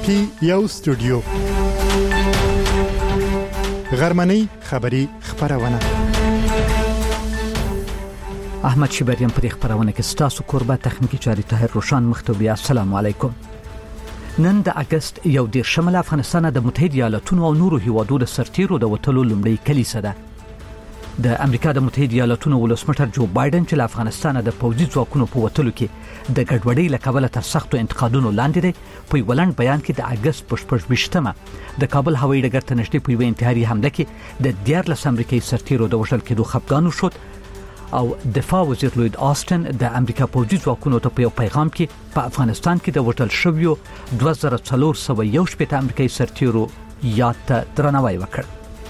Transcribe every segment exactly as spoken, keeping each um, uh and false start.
کې یو استودیو غرمنۍ خبری خبرونه احمد شبریم پر خبرونه کې ستاسو قربا تخنیکی چاري طاهر روشان مختوبی. السلام علیکم. نن د اگست یو دیر شمال افغانستان د متحده ایالاتونو او نورو هیوادو د سرتیرو د وټلو لومړی کلیسه ده. د امریکا د متحده ایالاتونو ولسمشر جو بایدن چې افغانستان د پوځي ځواکونو په وټلو کې د ګډوډۍ لکبله تر سختو انتقادونو لاندې دی، په ولند بیان کې د اگست پښپښبشتمه د کابل هوایي ډګر ته نږدې په یوه انتحاري حمله کې د دیارلس امریکایي سرتیرو د وژل کېدو خفګانو شد او دفاع وزیر لوید آستن د امریکا پوځي ځواکونو ته په یو پیغام کې په افغانستان کې د وټل شویو دوه زره څلور سوه یو شپېته امریکایي سرتیرو یاد ته درناوی وکړ.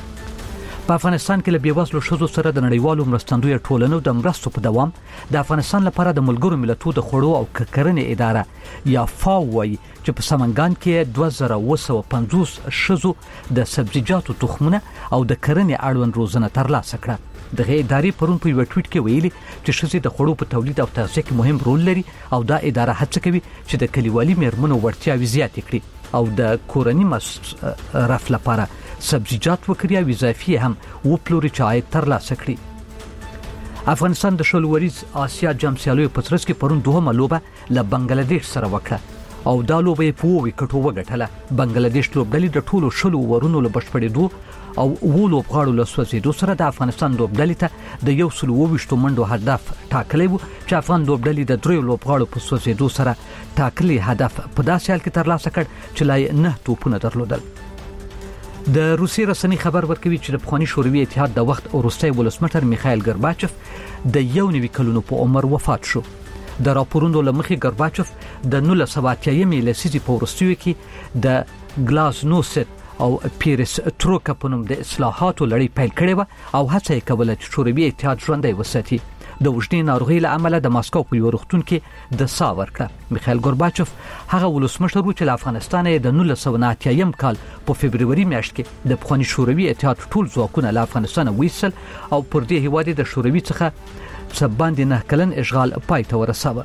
په افغانستان کې له بیوزلو ښځو سره د نړیوالو مرستندویه ټولنو د مرستو په دوام د افغانستان لپاره د ملګرو ملتونو د خوړو او کرنې اداره یا فاو وايي چې په سمنګان کې دوه زره اوه سوه پنځوس ښځو د سبزیجاتو تخمونه او د کرنې اړوند روزنه ترلاسه کړه. دغه ادارې پرون په یو ټویټ کې ویلي چې ښځې د خوړو په تولید او تغذیه کې مهم رول لري او دا اداره هڅه کوي چې د کلیوالي میرمنو وړتیاوې زیاتې کړي او د کورنۍ مصرف لپاره سبزیجات وکړي او اضافي هم وپلوري چې عاید ترلاسه کړي. افغانستان د شلو وریز آسیا جام سیالیو په ترڅ کې پرون دوهمه لوبه له بنگلاديش سره وکړه او دا لوبه په ووي کټو وګټله. بنگلاديش لوبډلې د ټولو شلو ورونو له بشپړېدو او وو لوبغاړو له سوځېدو سره د افغانستان لوبډلې ته د یو سل اوه ویشتو منډو هدف ټاکلی و چې افغان لوبډلې د دریو لوبغاړو په سوځېدو سره ټاکلی هدف په داسې حال کې ترلاسه کړ چې لا نه توپونه درلودل. د روسي رسنۍ خبر ورکوي چې د پخواني شوروي اتحاد د وخت وروستی ولسمشر میخایل ګرباچف د یو نوي کلونو په عمر وفات شو. د راپورونو له مخې ګرباچف د نولس سوه اتیایمې لسیزې په وروستیو کې د ګلازنوست او پیرس تروکا په نوم د اصلاحاتو لړۍ پیل کړې و او هڅه یې کوله چې شوروي اتحاد ژوندی وساتي. د وژنې ناروغۍ له امله د ماسکو په یو روغتون کې د ساه ورکړه. میخایل ګورباچف هغه ولسمشر و چې له افغانستان د نولس سوه اتیایم کال په فبروري میاشت کې د پخواني شوروي اتحاد ټول ځواکونه له افغانستان ویستل او پر دې هیواد د شوروي څخه څه باندې نه کلن اشغال پای ته ورساوه.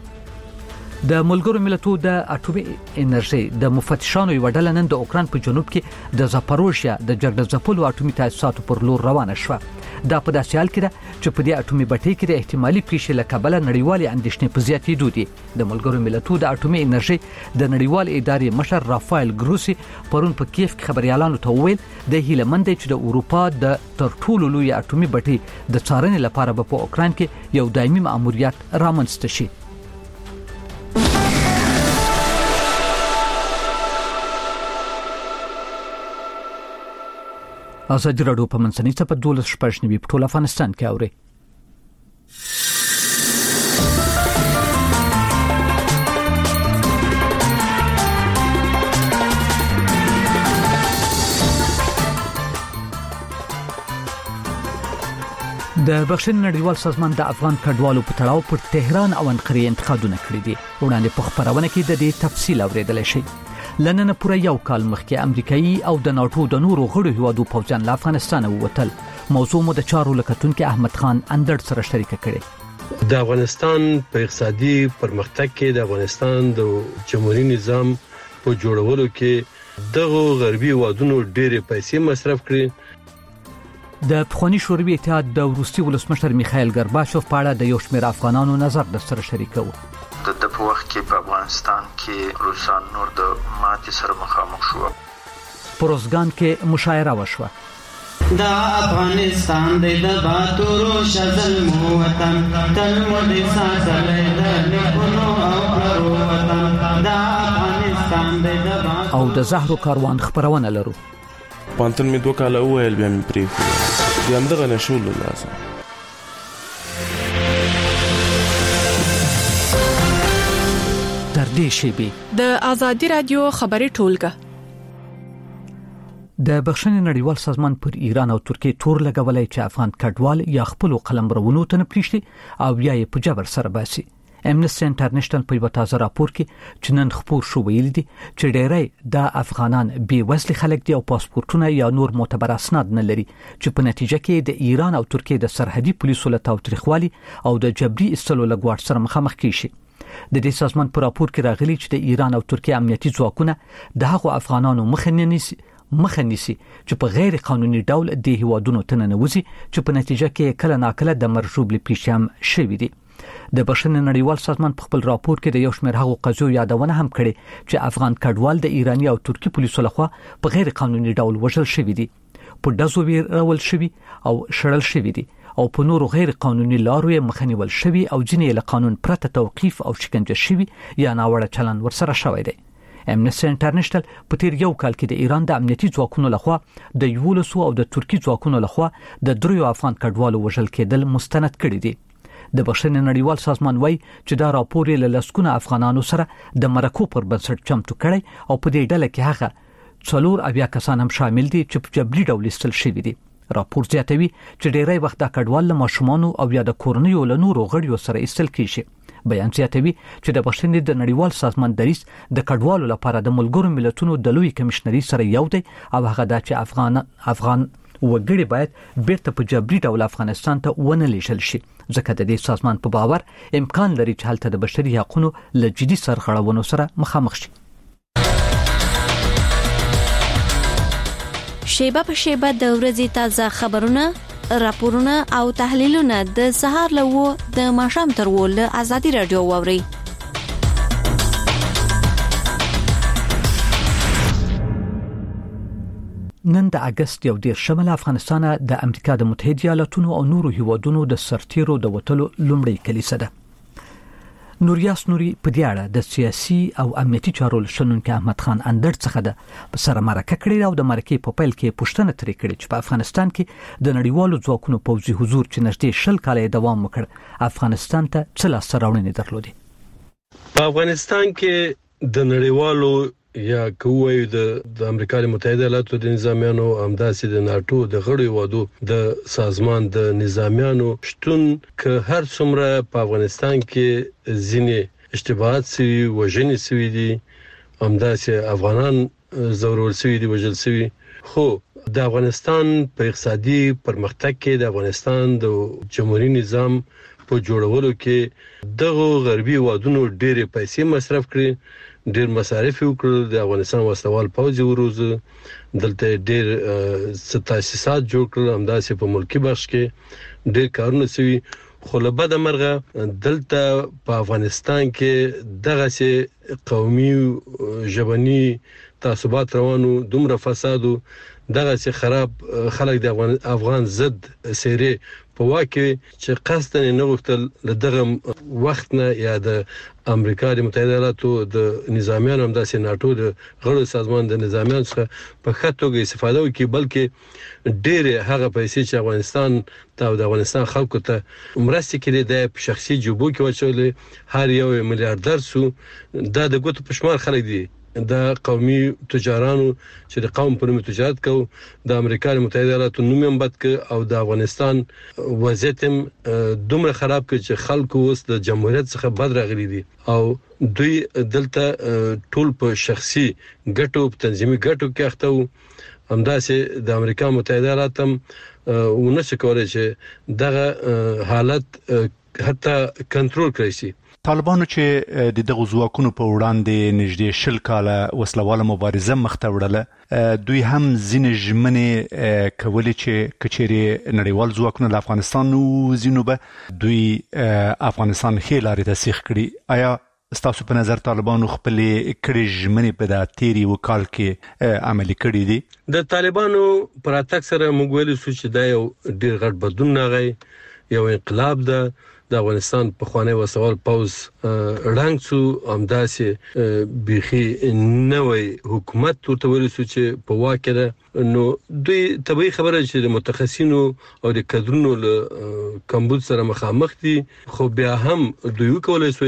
د ملګرو ملتونو د اټومي انرژي د مفتشانو یو ډله نن د اوکران په جنوب کې د زاپاروژیا د جګړه ځپلو اټومي تاسیساتو پر لور روانه شوه. دا په داسې حال کې ده چې په دې اټومي بټۍ کې د احتمالي پیښې له کبله نړیوالې اندېښنې په زیاتېدو دي. د ملګرو ملتونو د اټومي انرژي د نړیوال ادارې مشر رافایل ګروسي پرون په کیف کې خبريالانو ته وویل د هیله مند چې د اروپا د تر ټولو لوی اټومي بټۍ د څارنې لپاره په اوکران کې یو دایمي مأموریت رامنځته شي. ازادي راډیو په منځنۍ صفحه دولس شپږ نوي په ټول افغانستان کې اوري. د بخښنې نړیوال سازمان د افغان کډوالو په تړاو پر تهران او انقرې انتقادونه کړي دي. وړاندې په خبرونه کې د دې تفصیل اوریدل شي. لنن پوره یو کال مخکې امریکایي او د ناټو د نورو غړو هیوادو پوځیان له افغانستان ووتل. موضوع مو د چارو لکتونکو احمد خان اندړ سره شریک کړي. د افغانستان په اقتصادي پرمختګ کې د افغانستان د جمهوریت نظام په جوړولو کې دغه غربي هیوادونو ډېرې پیسې مصرف کړې. د پخواني شوروي اتحاد د وروستي ولسمشر میخایل ګرباچف په اړه د یو شمېر افغانانو نظر د سره شریکو. د د په وخت کې په افغانستان کې روسان نور د ماتې سره مخامخ شو. پروزګان کې مشاعره وشوه. دا افغانستان د باتورو شذل مو وطن تل مو د ساتلې د نکونو او پرو وطن. دا افغانستان د او د زهرو کاروان خبرونه لرو. پانتن می دوه کاله ویل بیا می پریخ بیا هم دغه نشول لازم. تر دې شیبې د ازادي رادیو خبري ټولګه د بخښنې نړیوال سازمان پر ایران او ترکیه تور لګولای چې افغان کډوال یا خپل قلمرونو ته نه پریږدي او یا یې په جبر سره باسي. امنیسټي انټرنیشنل په یو تازه راپور کې چې نن خبر شو ویل دي چې ډېری د افغانان بې وسلې خلک دي او پاسپورتونه یا نور معتبر اسناد نه لري چې په نتیجه کې د ایران او ترکیه د سرحدي پولیسو له تاوتریخوالي او د جبري استلو لګوړ سره مخامخ کیږي. د دې سازمان په راپور کې راغلي چې د ایران او ترکیه امنیتي ځواکونه د هغو افغانانو مخه نیسي مخه نیسي چې په غیر قانوني ډول د هیوادونو تننوځي چې په نتیجه کې کله ناکله د مرجوب لپیشم شوي دي. د بشري نړیوال سازمان په خپل راپور کې د یو شمېر هغو قضیو یادونه هم کړې چې افغان کډوال د ایراني او ترکی پولیسو لخوا په غیر قانوني ډول وژل شوي دي، په ډزو ویرول شوي او شړل شوي دي او په نورو غیر قانوني لارو یې مخنیول شوي او ځینې له قانون پرته توقیف او شکنجه شوي یا ناوړه چلند ورسره شوی دی. امنیسټي انټرنیشنل په تیر یو کال کې د ایران د امنیتي ځواکونو لخوا د یولسو او د ترکی ځواکونو لخوا د دریو افغان کډوالو وژل کېدل مستند کړي دي. د بشري نړیوال سازمان وایي چې دا راپور یې له لسګونه افغانانو سره د مرکو پر بنسټ چمتو کړی او په دې ډله کې هغه څلور اویا کسان هم شامل دي چې په جبري ډول ایستل شوي دي. راپور زیاتوي چې ډېری وخت د کډوال له ماشومانو او یا د کورنیو له نورو غړیو سره ایستل کیږي. بیان زیاتوي چې د بشري د نړیوال سازمان دریځ د کډوالو لپاره د ملګرو ملتونو د لوی کمشنري سره یو دی او هغه دا چې افغان افغان وګړي باید بیرته په جبري ډول افغانستان ته ونه لیږل شي، ځکه د دې سازمان په باور امکان لري چې هلته د بشري حقوقو له جدي سرغړونو سره مخامخ شي. شیبه په شیبه د ورځې تازه خبرونه، راپورونه او تحلیلونه د سهار له و د ماښام تر و له ازادي رادیو واوري. نن د اگست یو دیر شمال افغانستان د امریکا د متحده ایالاتونو او نورو هیوادونو د سرتیرو د وټلو لومړی کلیسه ده. نوریاس نوري په دې اړه د سیاسي او امنیتي چارو شنونکو احمد خان اندر څخه ده په سره مرکه کړې او د مرکې په پیل کې پوښتنه ترې کړې چې په افغانستان کې د نړیوالو ځواکونو پوځي حضور چې نږدې شل کاله دوام وکړ افغانستان ته څه لاسته راوړنې درلودې. په افغانستان کې د نړیوالو یا کوی د امریکا متحده ایالاتو د نظامیانو همداسې د ناتو د غړو وادو د سازمان د نظامیانو شتون که هر څومره په افغانستان کې ځینې اشتباهات سوي وژنې سوي دي، همداسې افغانان زورول سوي دي، وژل سوي، خو د افغانستان په اقتصادي پرمختګ کې د افغانستان د جمهوریت نظام په جوړولو کې دغه غربي وادونو ډېرې پیسې مصرف کړې، ډېر مصارف وکړل، د افغانستان وسوال پوځ وروزه، دلته ډېر تاسیسات جوړ کړل، همداسې په ملکی بخش کې ډېر کارونه سوي، خو له بده مرغه دلته په افغانستان کې دغه سي قومي ژبني تعصبات روانو، دومره فسادو، دغه سي خراب خلک د افغان افغان ضد سیري په واکه چې قصدن نه غوښتل لدغه وخت نه یا د امریکا د متحده ایالاتو د نظامیانو همداسې ناتو د غړو سازمان د نظامیانو څخه په خاطر استفاده وکړي، بلکې ډېر هغه پیسې چې افغانستان ته او د افغانستان خلکو ته مرستې کړي د شخصي جوبو کې واچولې، هر یو میلیارډر سو، دا د ګوتو په شمار خلک دي، د قومي تجارانو چې د قوم په نوم تجارت کو، د امریکا متحده ایالاتو نوم هم بد ک او د افغانستان وضعیت هم دومره خراب ک چې خلکو اوس د جمهوریت څخه بد راغلي دي او دوی دلته ټول په شخصي ګټو په تنظیمي ګټو کې اخته، همداسې د امریکا متحده ایالات هم ونشي کولای چې دغه حالت حتی کنټرول کړي شي. طالبانو چې د دغه ځواکونو په وړاندې نږدې شل کاله وسلواله مبارزه مخته وړله، دوی هم ځینې ژمنې کولې چې کچېرې نړیوال ځواکونه له افغانستان وځینو به دوی افغانستان ښې لارې ته سیخ کړي. آیا ستاسو په نظر طالبانو خپلې کړې ژمنې په دا تیري وکال کې عملي کړي دي؟ د طالبانو پر اتاک سره موږ ویل سو چې دا یو ډېر غټ بدلون راغی، یو انقلاب ده، د افغانستان په خواني وسوال پوز رنګ سو، همداسې بيخي نوې حکومت ورته ویل سو چې په واکه ده. نو دوی طبيعي خبره چې د متخصصینو او د کډرونو له کمبود سره مخامخ دي، خو بیا هم دوی کولای شي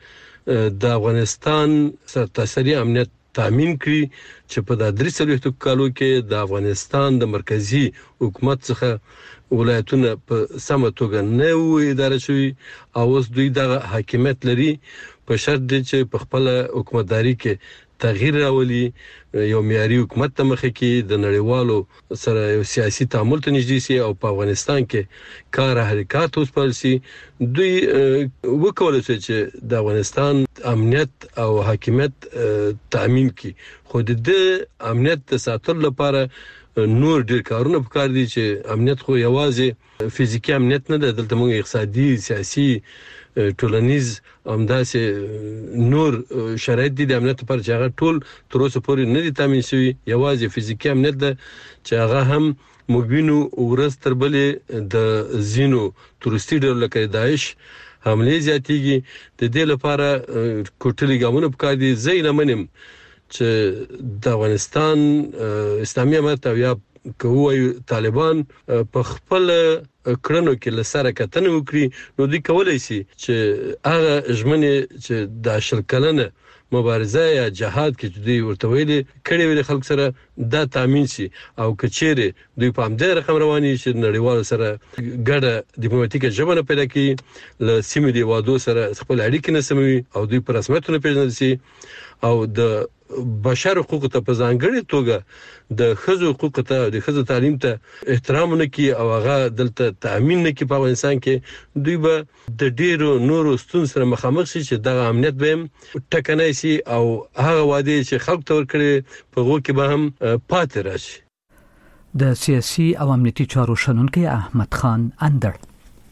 چې د افغانستان سرتاسري امنیت تامین کړي چې په د درې څلوېښتو کالو کې د افغانستان د مرکزی حکومت څخه ولایتونه په سمه توګه نه وي اداره شوي او اوس دوی دغه حاکمیت لري، په شرط دی چې په خپل حکومتداري کې تغییر راولي، یو معیاري حکومت ته مخه کې د نړیوالو سره یو سیاسي تعامل ته نږدې سي او په افغانستان کې کار حرکت اوسپل سي. دوی وکولای شي چې د افغانستان امنیت او حاکمیت تضمین کړي، خو د امنیت د ساتلو لپاره نور ډیر کارونه پکار دي. چې امنیت خو یوازې فزیکی امنیت نه ده، دلته موږ اقتصادي، سیاسي، ټولنیز همداسې نور شرایط دي د امنیت لپاره چې هغه ټول تر اوسه پورې نه دي تامین شوي. یوازې فزیکی امنیت ده چې هغه هم موږ وینو ورځ تر بلې د زینو تورستي ډول لکه داعش حمله زیاتېږي. د دې لپاره کوټلي ګامونه پکار دي. زه یې منم چې د افغانستان اسلامي امارت او یا کوی طالبان په خپل کړنو کې لسره کتنه وکړي، نو دوی کولای شي چې هغه ژمنې چې د شل کلنه مبارزه یا جهاد کې دوی ورته ویلي کړي ویل خلک سره دا تامین شي. او کچېره دوی په همدې رقم رواني چې نړیوال سره ګډه ډیپلوماټیکه ژبه پیدا کړي، له سیمې دی وادو سره خپل اړیکې نه سموي او دوی په رسمیتونو پیژندل شي او د بشر حقوق ته په ځانګړي توګه د ښځو حقوق ته د ښځو تعلیم ته احترام نه کوي او هغه دلته تامین نه کوي په افغانستان کې، دوی به د ډیرو نورو ستونزو سره مخامخ شي چې دغه امنیت به ټکنای شي او هغه وعده چې خلک تور کړي په هغه کې به هم پاتې راشي. د سیاسي او امنیتي چارو شنونکي احمد خان اندر.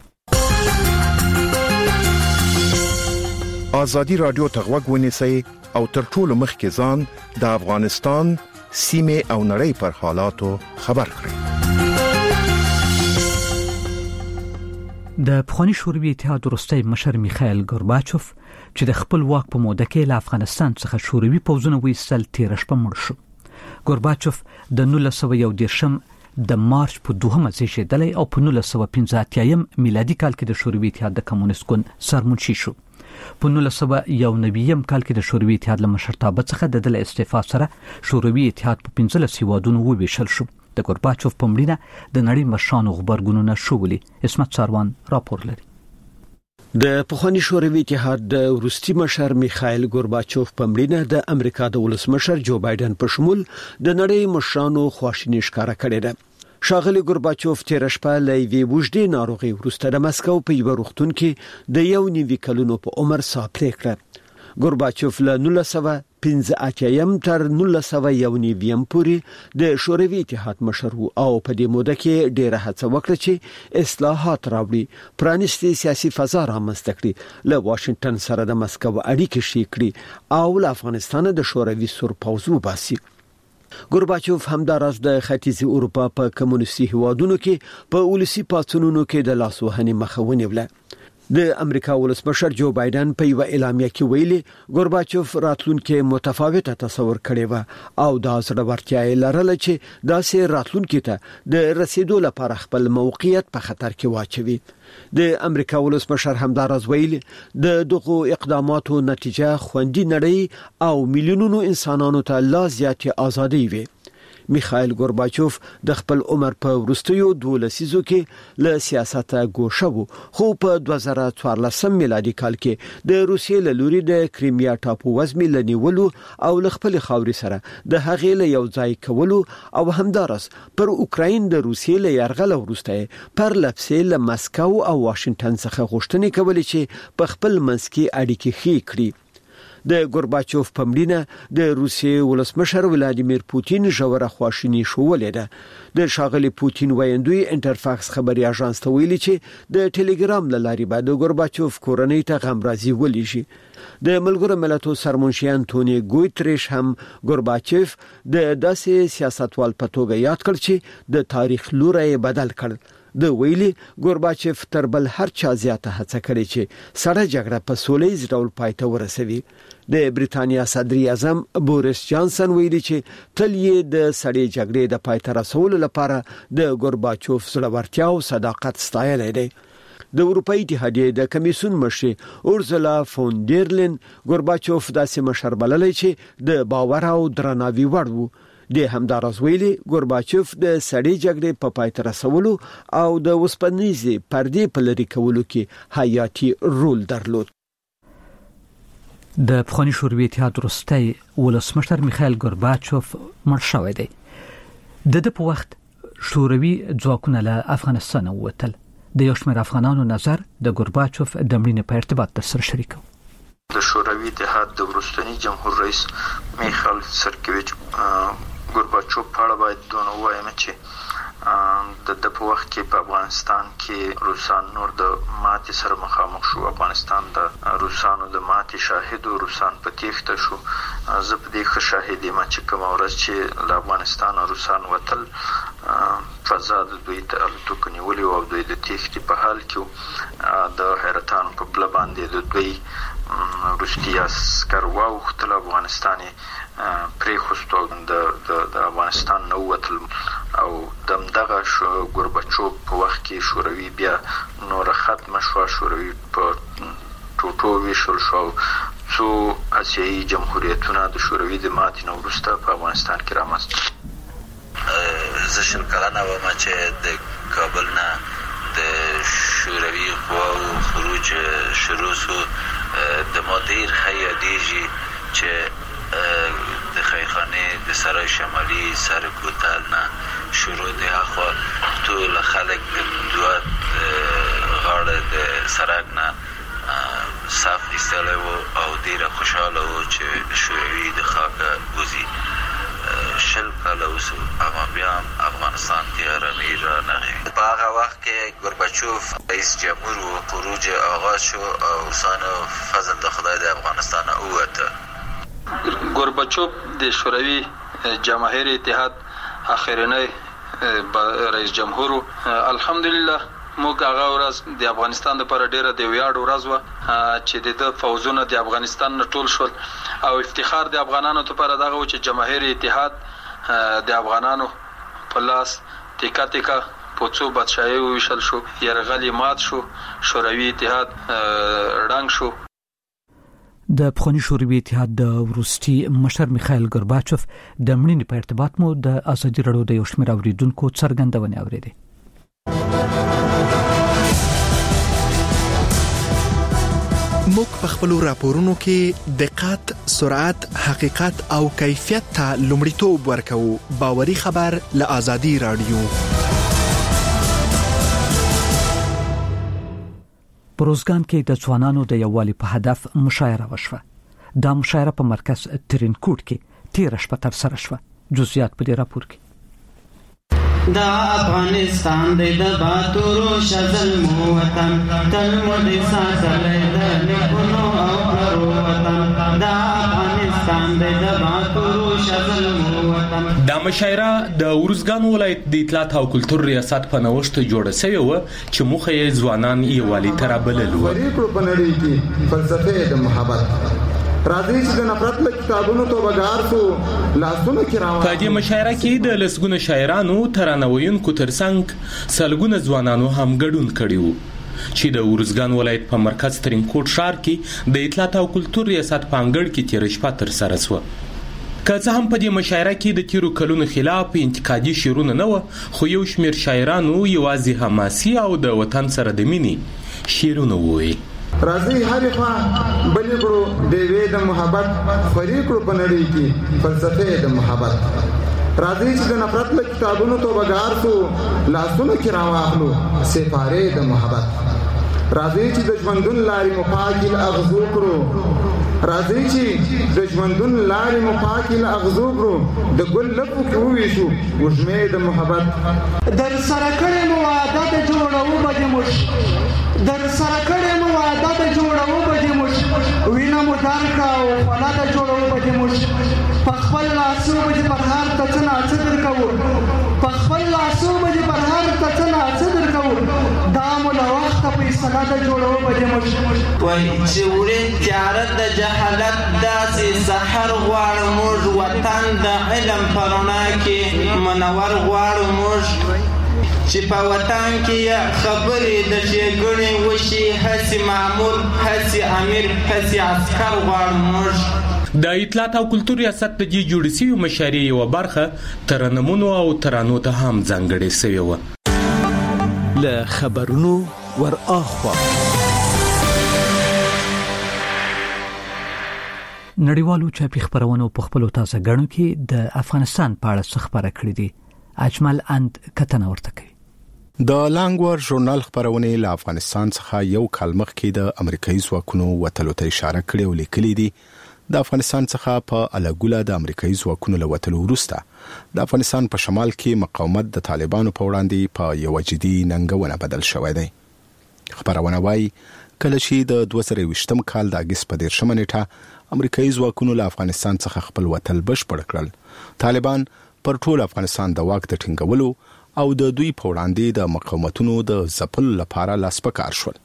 آزادی رادیو تغوږ ونیسئ او تر ټولو مخکې ځان د افغانستان سیمه او نړۍ پر حالاتو خبر کړئ. د پخوانی شوروي اتحاد وروستی مشر میخائیل گورباچوف چې د خپل واک په موده کې له افغانستان څخه شوروي پوځونه وایستل تیر شپه مړ شو. گورباچوف د نولس سوه یو دېرشم د مارچ په دوهمه زیږیدلی او په نولس سوه پنځه اتیایم میلادي کال کې د شوروي اتحاد د کمونیست ګوند سرمنشي شو. په نولس سوه یو نویم کال کې د شوروي اتحاد له مشرتابه څخه د دله استعفا سره شوروي اتحاد په پنځلس هیوادونو وویشل شو. د گورباچوف په مړینه د نړۍ مشرانو غبرګونونه شولي. اسمت ساروان راپور لري. د پخوانی شوروي اتحاد د وروستي مشر میخائیل گورباچوف په مړینه د امریکا د ولسمشر جو بایدن په شمول د نړۍ مشرانو خواشیني ښکاره کړې ده. شاغلی گورباچوف تیر شپه له یوې اوږدې ناروغۍ وروسته د مسکو په یوه روغتون کې د یو نوي کلونو په عمر ساه پرې کړه. گورباچوف له نولس سوه پنځه اتیایم تر نولس سوه یو نویم پورې د شوروي اتحاد مشر و او په دې موده کې ډېره هڅه وکړه چې اصلاحات راوړي، پرانیستي سیاسي فضا رامنځته کړي، له واشنگټن سره د مسکو اړیکې ښې کړي او له افغانستان د شوروي سور پوځ وباسي. گورباچوف همداراز د ختیځ اروپا په کمونیستي هیوادونو کې په ولسی پاڅونونو کې د لاسوهنې مخه ونیوله. د امریکا ولسمشر جو بایدن په یو اعلامیه کې ویلي گورباچوف راتلونکي متفاوته تصور کړی و او دا زړورتیا یې لرله چې داسې راتلونکي ته د رسیدو لپاره خپل موقعیت په خطر کې واچوي. د امریکا ولسمشر همداراز ویلي د دغو اقداماتو نتیجه خوندي نړۍ او میلیونونو انسانانو ته لا زیاتې ازادي وي. میخائیل گورباچوف د خپل عمر په وروستیو دوه لسیزو کې له سیاسته ګوښه و، خو په دوه زره څوارلسم میلادي کال کې د روسیې له لوري د کریمیا ټاپو وزمې له نیولو او له خپل خاورې سره د هغې له یو ځای کولو او همداراز پر اوکراین د روسیې له یرغل وروسته پر لپسې له مسکو او واشنگټن څخه غوښتنې کولې چې په خپل منځ کې اړیکې ښې کړي. د گورباچوف په مړینه د روسیې ولسمشر ولادیمیر پوتین ژوره خواشیني شولې ده. د شاغلي پوتین وایندوی انټرفاکس خبري اژانس ته ویلي چې د ټلګرام له لارې به د گورباچوف کورنۍ ته غمرازي ولېږي. د ملګرو ملتونو سرمنشي انټونی ګوتریش هم گورباچوف د داسې سیاستوال په توګه یاد کړ چې د تاریخ لوری بدل کړ. د ویلي گورباچوف تر بل هر چا زیاته هڅه کړې چې سړه جګړه په سولهییز ډول پای ته ورسوي. د بریتانیا صدر اعظم بوریس جانسن ویلي چې تل یې د سړې جګړې د پای ته رسولو لپاره د گورباچوف زړورتیا او صداقت ستایلی دی. د اروپאי اتحادیې د کمیسیون مشر اورزولا فون ډیر لین گورباچوف داسې مشر بللی چې د باور او درناوي وړ و. د همداراز ویلي گورباچوف د سړې جګړې په پای ته رسولو او د وسپنیزې پردې په لرې کولو کې حیاتي رول درلود. د پخوانی شوروي اتحاد وروستی ولسمشر میخائیل گورباچوف مړ شوی دی. د د په وخت شوروي ځواکونه له افغانستان ووتل. د یو شمېر افغانانو نظر د گورباچوف د مړینې په ارتباط در سره شریک و. د شوروي اتحاد د وروستني جمهور رئیس میخائیل سرکویچ گورباچوف په اړه باید دونه ووایم چې د د په وخت کې په افغانستان کې روسان نور د ماتې سره مخامخ شو. افغانستان د روسانو د ماتې شاهد او روسان په تیښته شو. زه په دې ښه شاهد یم چې کومه ورځ چې له افغانستان روسان وتل فضا د دوی ته الوتکو نیولې وه او دوی د تیښتې په حال کې د حیرتانو په پله باندې د دوی وروستي عسکر واوښتل. افغانستان یې پرېښوستو د افغانستان نه ووتل او د همدغه ګورباچوف په وخت کې شوروي بیا نوره ختمه شوه. شوروي په ټوټو ویشل شو. څو اسیایي جمهوریتونه د شوروي د ماتې نه وروسته په افغانستان کې رامنځته. زه شل کلنه وم چې د کابل نه د شوروي قواو خروج شروع شو. د ما ډېر ښه یادېږي چې د خیرخانې د سرای شمالي سر کوتل نه شروع د اخوا ټول خلک د دوه غاړه د سړک نه صف ایستلی وو او ډېره خوشحاله وو چې شوروي د خاکه وځي. شل کاله وسو اما بیا افغانستان کې آرامي رانغی. په هغه وخت کې گورباچوف رئیس جمهور و. خروج آغاز شو او روسانو فضل د خدای د افغانستان ووته. گورباچوف د شوروي جماهیر اتحاد اخرنی رئیس جمهور. الحمدلله موږ هغه ورځ د افغانستان لپاره ډیره د ویاړ ورځ وه چې د فوزونه د افغانستان نه ټول شول او افتخار د افغانانو لپاره دغه و چې جماهیر اتحاد د افغانانو په لاس تیکا تیکا په څو بادشاهي وویشل شو. یرغل مات شو. شوروي اتحاد ړنګ شو. د پخوانی شوروي اتحاد د وروستي مشر میخائیل گورباچوف د مړینې په ارتباط مو د ازادي راډیو د یو شمېر اوریدونکو څرګندونې اورېدې. موږ په خپلو راپورونو کې دقت، سرعت، حقیقت او کیفیت ته لومړیتوب ورکوو. باوري خبر له ازادي راډیو. بروزګان کې د ځوانانو د یووالي په هدف مشاعره وشوه. دا مشاعره په مرکز ترینکوټ کې تیر شپه تر سره شوه. جزئیات په دې راپور کې. دا افغانستان د باتورو شزل مو وطن تل مو د ساتلې د نیکونو او پلرو وطن. دا افغانستان د باتورو شزل مو وطن. دا مشاعره د ورزګان ولایت د اطلاعات او کلتور ریاست په نوښت جوړه شوې و چې موخه یې ځوانان یووالي ته رابلل و. فریق په نړۍ کې فلسفه د محبت راځي چې د نفرت له کتابونو توبګار شو لاسونو کې راوړل. په دې مشاعره کې د لسګونه شاعرانو ترانویونکو ترڅنګ سلګونه ځوانانو هم ګډون کړي وو چې د ورزګان ولایت په مرکز ترینکوټ ښار کې د اطلاعات او کلتور ریاست په انګړ کې تیر شپه تر سره شوه. که څه هم په دې مشاعره کې د تیرو کلونو خلاف انتقادي شعرونه نه و خو یو شمېر شاعرانو یوازې حماسي او د وطن سره د مینې شعرونه وویل. راځي هرې خوا بلې کړو د یوې د محبت خوري کړو په نړۍ کې فلسفه د محبت. راځي چې د نفرت له کتابونو توبګار شو لاسونو کې راواخلو سپارې د محبت. راځي چې د ژوندون لارې مو پاکې له اغزو کړو. راځي چې د ژوندون لارې مو پاکې له اغزو کړو. د ګل لپو کې وویشو وږمې د محبت. در سره کړې مو وعده د جوړو به دې موږ در سره کړې مو وعده د جوړو به دې موږ وینه مو درکړه او خوله د جوړو به دې موږ په خپل لاسو به دې پر هر ته څه ناڅه درکوو په خپل لاسو به دې پر هر ته څه ناڅه درکوو دا مو له وخته فیصله د جوړو به دې موږ وایي چې وړین تیاره د جهالت داسې سحر غواړو موږ وطن د علم په رڼا کې منور غواړو موږ چې په وطن کې خبرې د ښېګڼې وشي هسې مامور هسې امیر هسې عسکر غواړو موږ. د اطلاعات او کلتور ریاست د دې جوړې شوې مشاعرې یوه برخه ترنمونو او ترانو ته هم ځانګړې شوې وه. له خبرونو ور اخوا نړیوالو چاپی خبرونو په خپل تازه غړو کې د افغانستان په اړه خبره کړې دي. اجمل اند کتنه ورته کوي. د لانګور ژورنال خبرونه له افغانستان څخه یو کال مخکې د امریکایي ځواکونو وتلو ته اشاره کړې او لیکلي دي د افغانستان څخه په الګوله د امریکایي ځواکونو له وتلو وروسته د افغانستان په شمال کې مقاومت د طالبانو په وړاندې په یو جدي ننګونه بدل شوی دی. خبرونه وايي کله چې د دوه زره ویشتم کال د اگست په دیرشمه نیټه امریکایي ځواکونو له افغانستان څخه خپل وتل بشپړ کړل، طالبان پر ټول افغانستان د واک د ټینګولو او د دوی په وړاندې د مقاومتونو د ځپلو لپاره لاس په کار شول.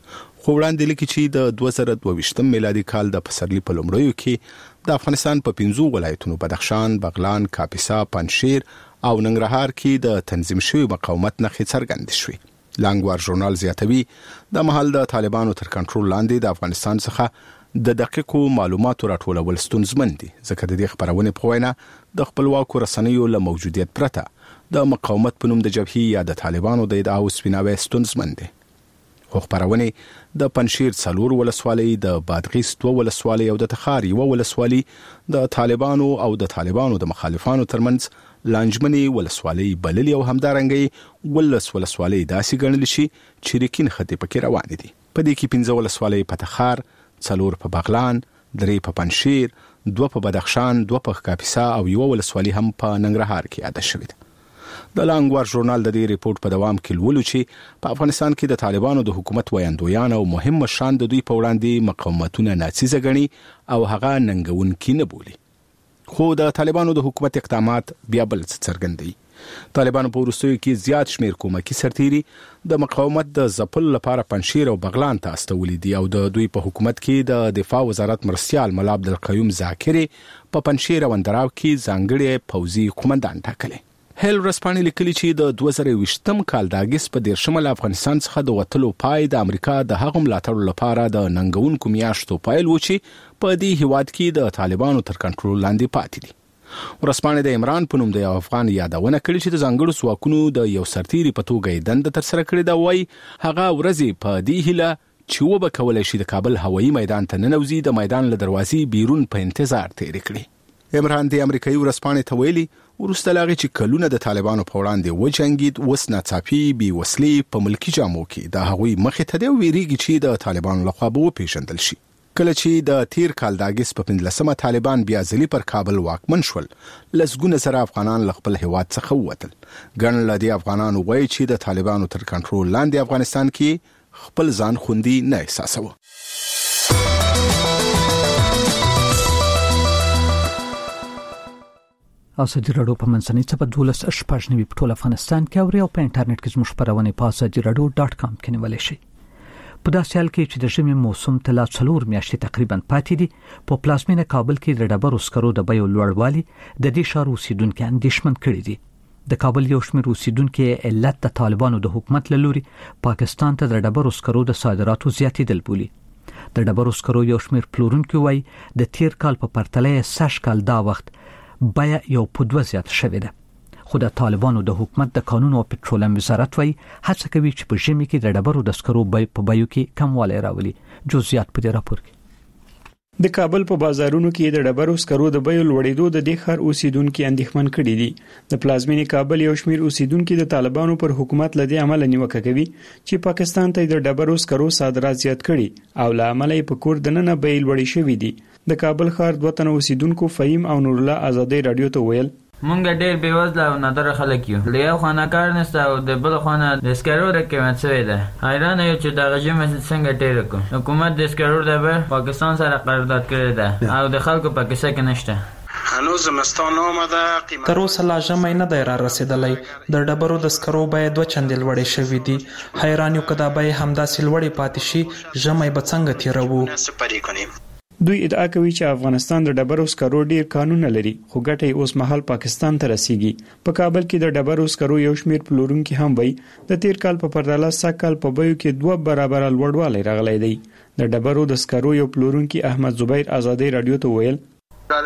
خو وړاندې لیکي چې د دوه زره دوه ویشتم میلادي کال د پسرلي په لومړیو کې د افغانستان په پنځو ولایتونو بدخشان، بغلان، کاپیسا، پنجشیر او ننګرهار کې د تنظیم شوی مقاومت نښې څرګندې شوې. لانګور ژورنال زیاتوي د محل د طالبانو تر کنټرول لاندې د افغانستان څخه د دقیقو معلوماتو راټولول ستونزمن دي، ځکه د دې خبرونه په وینا د خپلواکو رسنیو له موجودیت پرته د مقاومت په نوم د جبهې یا د طالبانو د ادعاو سپیناوی ستونزمن دي. خو خبرونه د پنجشیر څلور ولسوالۍ، د بادغیس دوه ولسوالۍ او د تخار یو ولسوالۍ د طالبانو او د طالبانو د مخالفانو ترمنځ لانجمنې ولسوالۍ بللې او همدارنګه ولس ولسوالۍ داسې ګڼل شي چې ریکین خطي پکې روان دي. په دې کې پنځه ولسوالۍ په تخار، څلور په بغلان، درې په پنجشیر، دوه په بدخشان، دوه په کاپیسا او یو ولسوالۍ هم په ننګرهار کې یاد شوې ده. د لانګور ژورنال د دې ریپورت په دوام کې لولو چې په افغانستان کې د طالبانو د حکومت ویاندویان او مهم مشران د دوی په وړاندې مقاومتونه ناڅیزه ګڼي او هغه ننګونکي نه بولي. خو د طالبانو د حکومت اقدامات بیا بل څه څرګندوي. طالبانو په وروستیو کې زیات شمیر کومکی سرتیري د مقاومت د ځپلو لپاره پنجشیر او بغلان ته استولي دي او د دوی په حکومت کې د دفاع وزارت مرستیال ملا عبدالقیوم ذاکري په پنجشیر او اندراو کې ځانګړي پوځي قومندان ټاکلي. هیل ورسپانې لیکلي چې د دوه زره ویشتم کال د اگست په دیرشمه له افغانستان څخه د وتلو پای د امریکا د هغو ملاتړو لپاره د ننګونکو میاشتو پیل و چې په دې هیواد کې د طالبانو تر کنټرول لاندې پاتې دي. ورسپانې د عمران په نوم د یو افغان یادونه کړې چې د ځانګړو ځواکونو د یو سرتیري په توګه یې دنده ترسره کړې ده. وایي هغه ورځې په دې هیله چې وبه کولی شي د کابل هوایي میدان ته ننوځي د میدان له دروازې بیرون په انتظار تېرې کړي. عمران د امریکایي ورسپانې ته ویلي ورسته لاغي چې کلونه د طالبانو په وړاندې وجنګید، اوس ناڅاپي بي وسلې په ملکی جامو کې د هغوی مخې ته دی ویریږي چې د طالبانو لخوا به وپیژندل شي. کله چې د تیر کال د اگست په پنځلسمه طالبان بیا ځلې پر کابل واکمن شول، لسګونه زره افغانان له خپل هیواد څخه ووتل. ګڼ له دې افغانانو وایي چې د طالبانو تر کنټرول لاندې افغانستان کې خپل ځان خوندي نه احساسوه. ازادي راډیو په منځنۍ څپه دولس شپږ نوي په ټول افغانستان کې او په انټرنیټ کې زموږ خبرونه په ازادي راډیو ډاټ کام کې نیولای شئ. په داسې حال کې چې د ژمي موسم ته لا څلور میاشتې تقریبا پاتې دي، په پلازمینه کابل کې د ډبرو سکرو د بیو لوړوالي د دې ښار اوسیدونکو اندېښمن کړي دي. د کابل یو شمېر اوسیدونکو علت د طالبانو د حکومت له لوري پاکستان ته د ډبرو سکرو د صادراتو زیاتېدل بولي. د ډبرو سکرو یو شمېر پلورونکو وایي د تیر کال په پرتله سږ کال دا وخت بیا یو په دوه زیات شوې ده. خو د طالبانو د حکومت د قانون او پټرولیم وزارت وایي هڅه کوي چې په ژمي کې د ډبرو د سکرو بیې په بیو کې کموالی راولي. جزئیات په دې راپور کې. د کابل په بازارونو کې د ډبرو سکرو د بیو لوړېدو د دې ښار اوسیدونکو اندېښمن کړي دي. د پلازمینې کابل یو شمېر اوسیدونکو د طالبانو پر حکومت لدې عمل نیوکه کوي چې پاکستان ته د ډبرو سکرو صادرات زیات کړي او له عمله په کور دننه بیې لوړې شوې دي. د کابل ښار دوه تنه اوسیدونکو فهیم او نور الله ازادي رادیو ته ویل مونږ ډېر بیوزله او نادره خلک یو، د یو خانه کار نشته او د بل خانه د سکرو د قیمت شوی ده. حیرانه یو چې دغه ژمه څنګه تېره کړو. حکومت د سکرو د بیه پاکستان سره قرارداد کړی ده او د خلکو په کیسه کې نشته. هنوز زمستان آمده قیمت تر اوسه لا ژمی نه دی را رسېدلی. د ډبرو د سکرو بیې دوه چندې لوړې شوې دي. حیران یو که دا بیې همداسې لوړې پاتې شي ژمی به څنګه تېروو. دوی ادعا کوي چې افغانستان د ډبرو سکرو ډیر قانون لري، خو ګټه اوس مهال پاکستان ته رسیږي. په کابل کې د ډبرو سکرو یو شمېر پلورونکي هم وایي د تیر کال په پرتله سږ کال په بیو کې دوه برابره لوړوالی راغلی دی. د ډبرو د سکرو یو پلورونکي احمد زبیر ازادي رادیو ته ویل د سکرو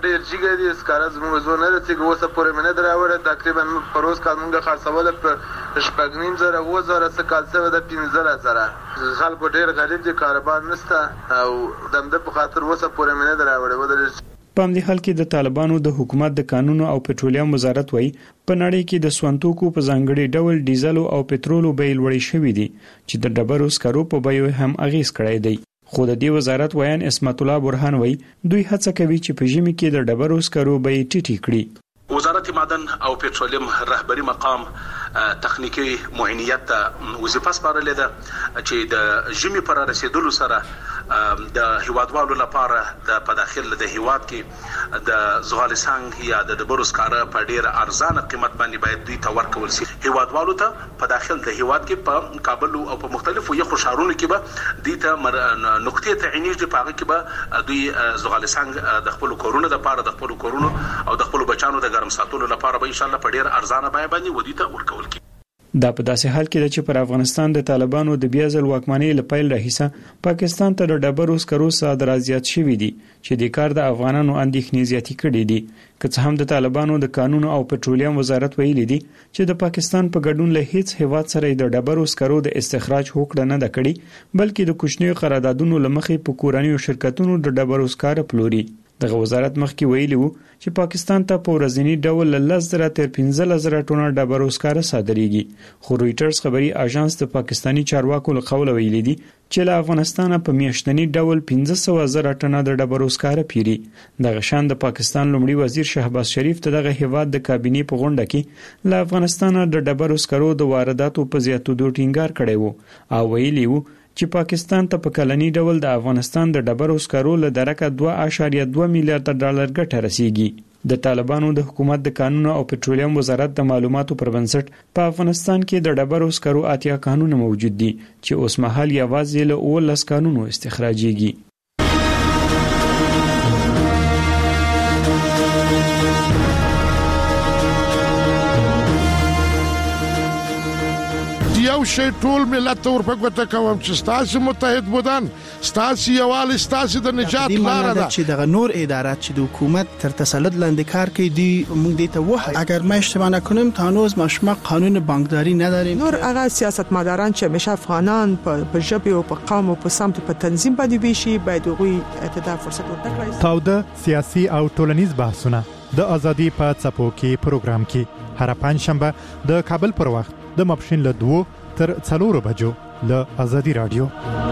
ډیر جګ دي سکاره زموږ زونه رسېږي اوسه پورې مې نه دراوړه تقریبا په روز کال مونږ خرڅوله په شپږ نیم زره اووه زره څه کال څه د پنځه زره خلکو ډیر غریب دي کاروبار نشته او د همده په خاطر اوسه پورې مې نه دراوړه. په همدې حال کې د طالبانو د حکومت د قانونو او پټرولیم وزارت وایي په نړۍ کې د سونتوکو په ځانګړي ډول ډیزل او پټرولو بیې لوړې شوې دي چې د ډبرو سکرو په بیو هم اغیز کړی دی. خو د دې وزارت ویان اسمت الله برهان وایي دوی هڅه کوي چې په ژمي کې د ډبرو سکرو بیې ټیټې کړي. وزارت معدن او پټرولیم رهبری مقام تخنیکی معاینیت وظیفه سپارلې ده چې د ژمي پر رسیدلو سره د هیوادوالو لپاره د په داخل د هیواد کې د زغال سنگ یا د ډبرو سکاره په ډیره ارزانه قیمت باندې باید دوی ته ورکول شي. هیوادوالو ته په داخل د هیواد کې په کابل او په مختلفو یخو ښارونو کې به دوی ته نقطې تعیني دي، په هغه کې به دوی زغال سنگ د خپل کورونو لپاره د خپل کورونو او د خپل بچانو د ګرم ساتلو لپاره به ان شاء الله په ډیر ارزانه بیه باندې ودی ته ورکول کی. دا په داسې حال کې ده چې پر افغانستان د طالبانو د بیا ځل واکمنۍ لپاره راهیسه پاکستان ته د ډبرو سکرو صادرات زیات شوي دي چې د کار د افغانانو اندېښنې زیاتې کړې دي. که څه هم د طالبانو د قانون او پټرولیم وزارت ویلي دي چې د پاکستان په ګډون له هیڅ هیواد سره د ډبرو سکرو د استخراج هوکړه نه ده کړې، بلکې د کوچنیو قراردادونو لمخې په کورنیو شرکتونو د ډبرو سکاره پلوري. دغه وزارت مخکې ویلي وو چې پاکستان ته په ورځنی ډول له لس زره تر پنځه زره ټنه ډبرو سکاره صادریږي. خو رويټرز خبري اژانس د پاکستانی چارواکو له قوله ویلي دي چې له افغانستان په میاشتنی ډول پنځه سوه زره ټنه د ډبرو سکاره پیري. دغه شان د پاکستان لومړي وزیر شهباز شریف ته دغه هیواد د کابینې په غونډه کې له افغانستان د ډبرو سکرو د وارداتو په زیاتېدو ټینګار کړی وو او ویلي وو چې پاکستان ته په کلنی ډول د افغانستان د ډبرو سکرو له درکه دوه اعشاریه دوه میلیارډ ډالر ګټه رسیږي. د طالبانو د حکومت د قانون او پټرولیم وزارت د معلوماتو پر بنسټ په افغانستان کې د ډبرو سکرو اتیا قانون موجود دي چې اوس مهال یوازې له اوولس قانونو استخراجيږي. یو شی ټول ملت ته ورپګوته کوم چې ستاسو متحد بودن ستاسو یوال ستاسو د نجات لار ده چې دغه نور ادارات چې د حکومت تر تسلط لاندې کار کوي دی موږ دې ته وایي اگر ما اشتباه نکنم تا هنوز ما قانون بانکداری نداریم. نور هغه سیاستمداران چې همیشه افغانان په ژبه او په قوم او په سمت په تنظیم باندې ویشي باید غوي اعتدال فرصت ورکړي. تاوده سیاسي او ټولنیز بحثونه د ازادي په څپو کې پروګرام کې هر پنځشنبه د کابل پر وخت د ماپښین له دوه تر څلورو بجو له ازادي رادیو.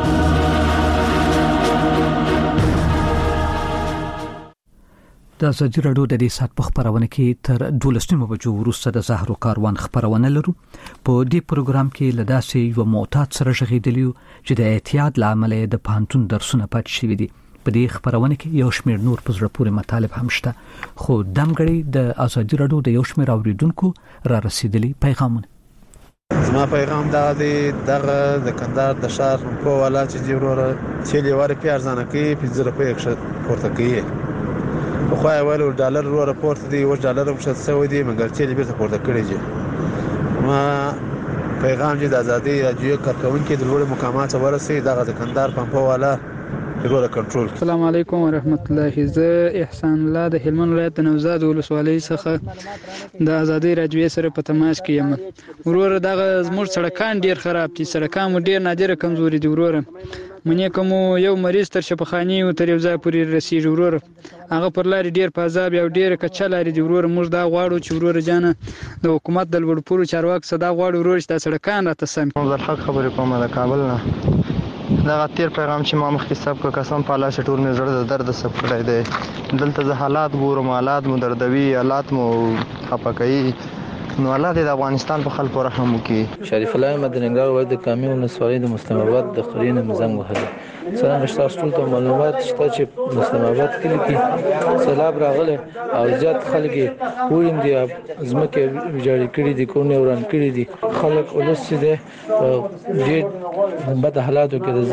د ازادي رادیو د دې سات په خبرونه کې تر دولسمه بجو وروسته د زهرو کاروان خبرونه لرو. په دې پروګرام کې لداسې یو معتاد سره شغیدلیو چې د احتیاط لامل د پانتون درسونه پات شوی دي. په دې خبرونه کې یو شمېر نور په زړه پورې مطالب هم شته، خو دمګړی د ازادي رادیو د یو شمېر اوریدونکو را رسیدلی پیغامونه. زما پیغام دا دی دغه د کندهار د شهر په والا چې جوړه چې لوړ په ارزانه کې پنځه روپۍ ښه پورته کوي. خو خو اول ډالر ورو راپورته دی او ډالر هم ښه سوي دي مګر چې بیرته پورته کړی دي. ما پیغام چې د ازادي رادیو کارکونکو د لوړ مقامات ورسي دغه د کندهار په والا ډیره کنټرول. السلام علیکم ورحمت الله. زه احسان الله د هلمند ولایت د نوزاد ولسوالۍ څخه د ازادي رادیو سره په تماس کې یم. ورور دغه زموږ سړکان ډیر خراب دي، سړکان مو ډیر نادره کمزوري دي. ورور منې کوم یو مریض تر شفاخاني او تر یو ځای پورې رسیږي. ورور هغه پر لاري ډیر پازاب یو ډیر کچا لري دي. ورور موږ دا غواړو چې ورور جان د حکومت د لوړپوړو چارواکو صدا غواړو ورور چې سړکان راته سم. زرحق خبرې کوم د کابل نه. دا تیر پیغام چې ما مخکې سب کو قسم په الله شټور مې زړه د درد سب کړی دی. دلته زه حالات ګورم، حالات مو دردوي، حالات مو خپکوي. نو الله دې د افغانستان په خلکو رحم وکړي. شریف الله مدنګار ولایت د کامی ولسوالۍ د مستم آباد د قرین مزنګ وهلي. څنګه تاسو ټول ته معلومات شته چې مستم آباد کلی کې سیلاب راغلی او زیات خلک ویم دي ځمکې ویجاړې کړي دي، کورونه وران کړي دي. خلک ولس دي ډېر بد حالاتو کې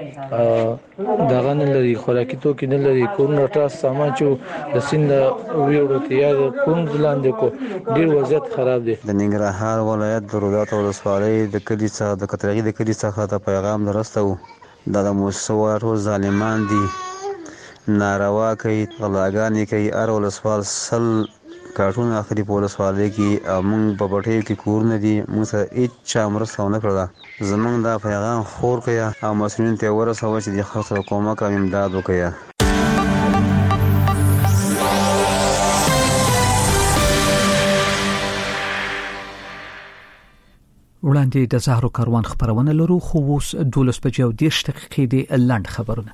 ځکه دغه نه لري، خوراکي توکي نه لري، کورونه ټاس سامان چې د سیند ویوړو ته یا کوم ځلاندې کو ډېر وضعیت خراب دي. د ننګرهار ولایت د رودات ولسوالۍ د کلی څخه د کترغي د کلی څخه ته پیغام درسته و. دا د موسوارو ظالمان دي ناروا کوي، غلاګانې کوي. هر ولسوال سل کارټونه اخلي په ولسوالۍ کې او موږ په پټیو کې کورونه دي، موږ سره هېڅ چا مرسته ونه کړله. زموږ دا پیغام خور کړئ او مسؤلینو ته یې ورسوه چې د خلکو سره کومک او امداد وکړئ. وړاندې د زهرو کاروان خبرونه لرو، خو اوس دولس بجې او دېرش دقیقې د لنډ خبرونه.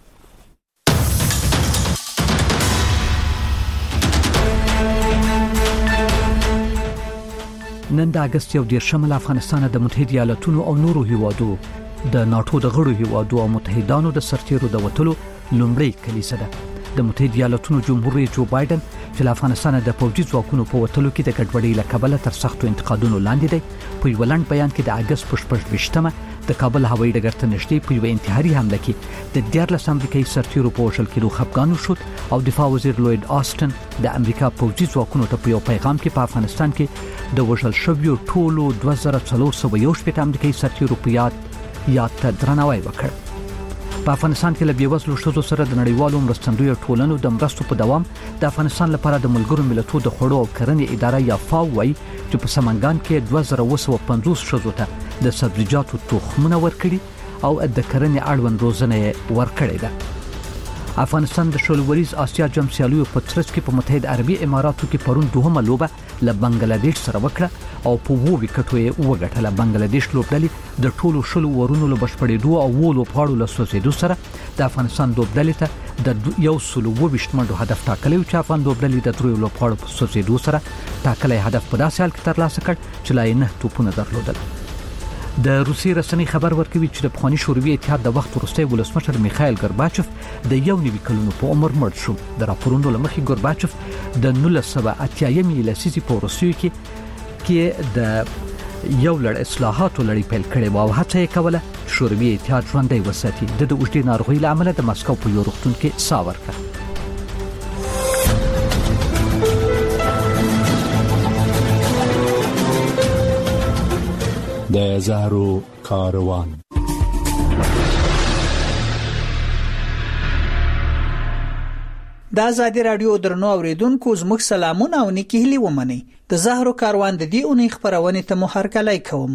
نن د اگست یو دیرشم له افغانستان د متحده ایالاتونو او نورو هیوادو د ناتو د غړو هیوادو او متحدانو د سرتیرو د وټلو لومړی کلیسه ده. د متحده ایالاتونو جمهور رئیس جو بایدن چې له افغانستان د پوځي ځواکونو په وټلو کې د ګډوډۍ له کبله تر سختو انتقادونو لاندې دی. په یو لنډ بیان کې د اگست په شپږ ویشتمه د کابل هوایي ډګر ته نږدې په یو انتحاري حمله کې د دیارلس امریکایي سرتیرو په وژل کېدو خفګان وشود او دفاع وزیر لوید آسټن د امریکا پوځي ځواکونو ته په یو پیغام کې په افغانستان کې د وژل شویو ټولو دوه زره څلور سوه یو شپېته امریکایي سرتیرو په یاد یاد ته درناوی وکړ. په افغانستان کې له بېوزلو ښځو سره د نړیوالو مرستندویو ټولنو د مرستو په دوام د افغانستان لپاره د ملګرو ملتونو د خوړو او کرنې اداره یا فاو وايي چې په سمنګان کې دوه زره اوه سوه پنځوس ښځو ته د سبزیجاتو تخمونه ورکړي او د کرنې اړوند روزنه یې ورکړې ده. افغانستان د شلوریز آسیا جام سیالیو په ترڅ کې په متحده عربي اماراتو کې پرون دوهمه لوبه له بنگلاديش سره وکړه او په وو وکټو یې وګټله. بنگلاديش لوبډلې د ټولو شلو ورونو له بشپړېدو او وو لوبغاړو له سوځېدو سره د افغانستان لوبډلې ته د یو سلو اوه ویشت منډو هدف ټاکلی و چې افغان لوبډلې د دریو لوبغاړو په سوځېدو سره ټاکلی هدف په داسې حال کې ترلاسه کړ چې لا یې نه توپونه درلودل. د روسي رسنۍ خبر ورکوي چې د پخواني شوروي اتحاد د وخت وروستی ولسمشر میخایل ګورباچوف د یو نوي کلونو په عمر مړ شو. د راپورونو له مخې ګورباچوف د نولس سوه اتیایمې لسیزې په وروستیو کې کې د یو لړ اصلاحاتو لړۍ پیل کړې وه او هڅه یې کوله چې شوروي اتحاد ژوندی وساتي. د د اوږدې ناروغۍ له امله د مسکو په یو روغتون کې ساه ورکړه. د زهرو کاروان. د آزادي رادیو درنو اوریدونکو زموږ سلامونه او نیکی هیلې ومنئ. د زهرو کاروان د دې اونۍ خبرونې ته مو هرکلی کوم.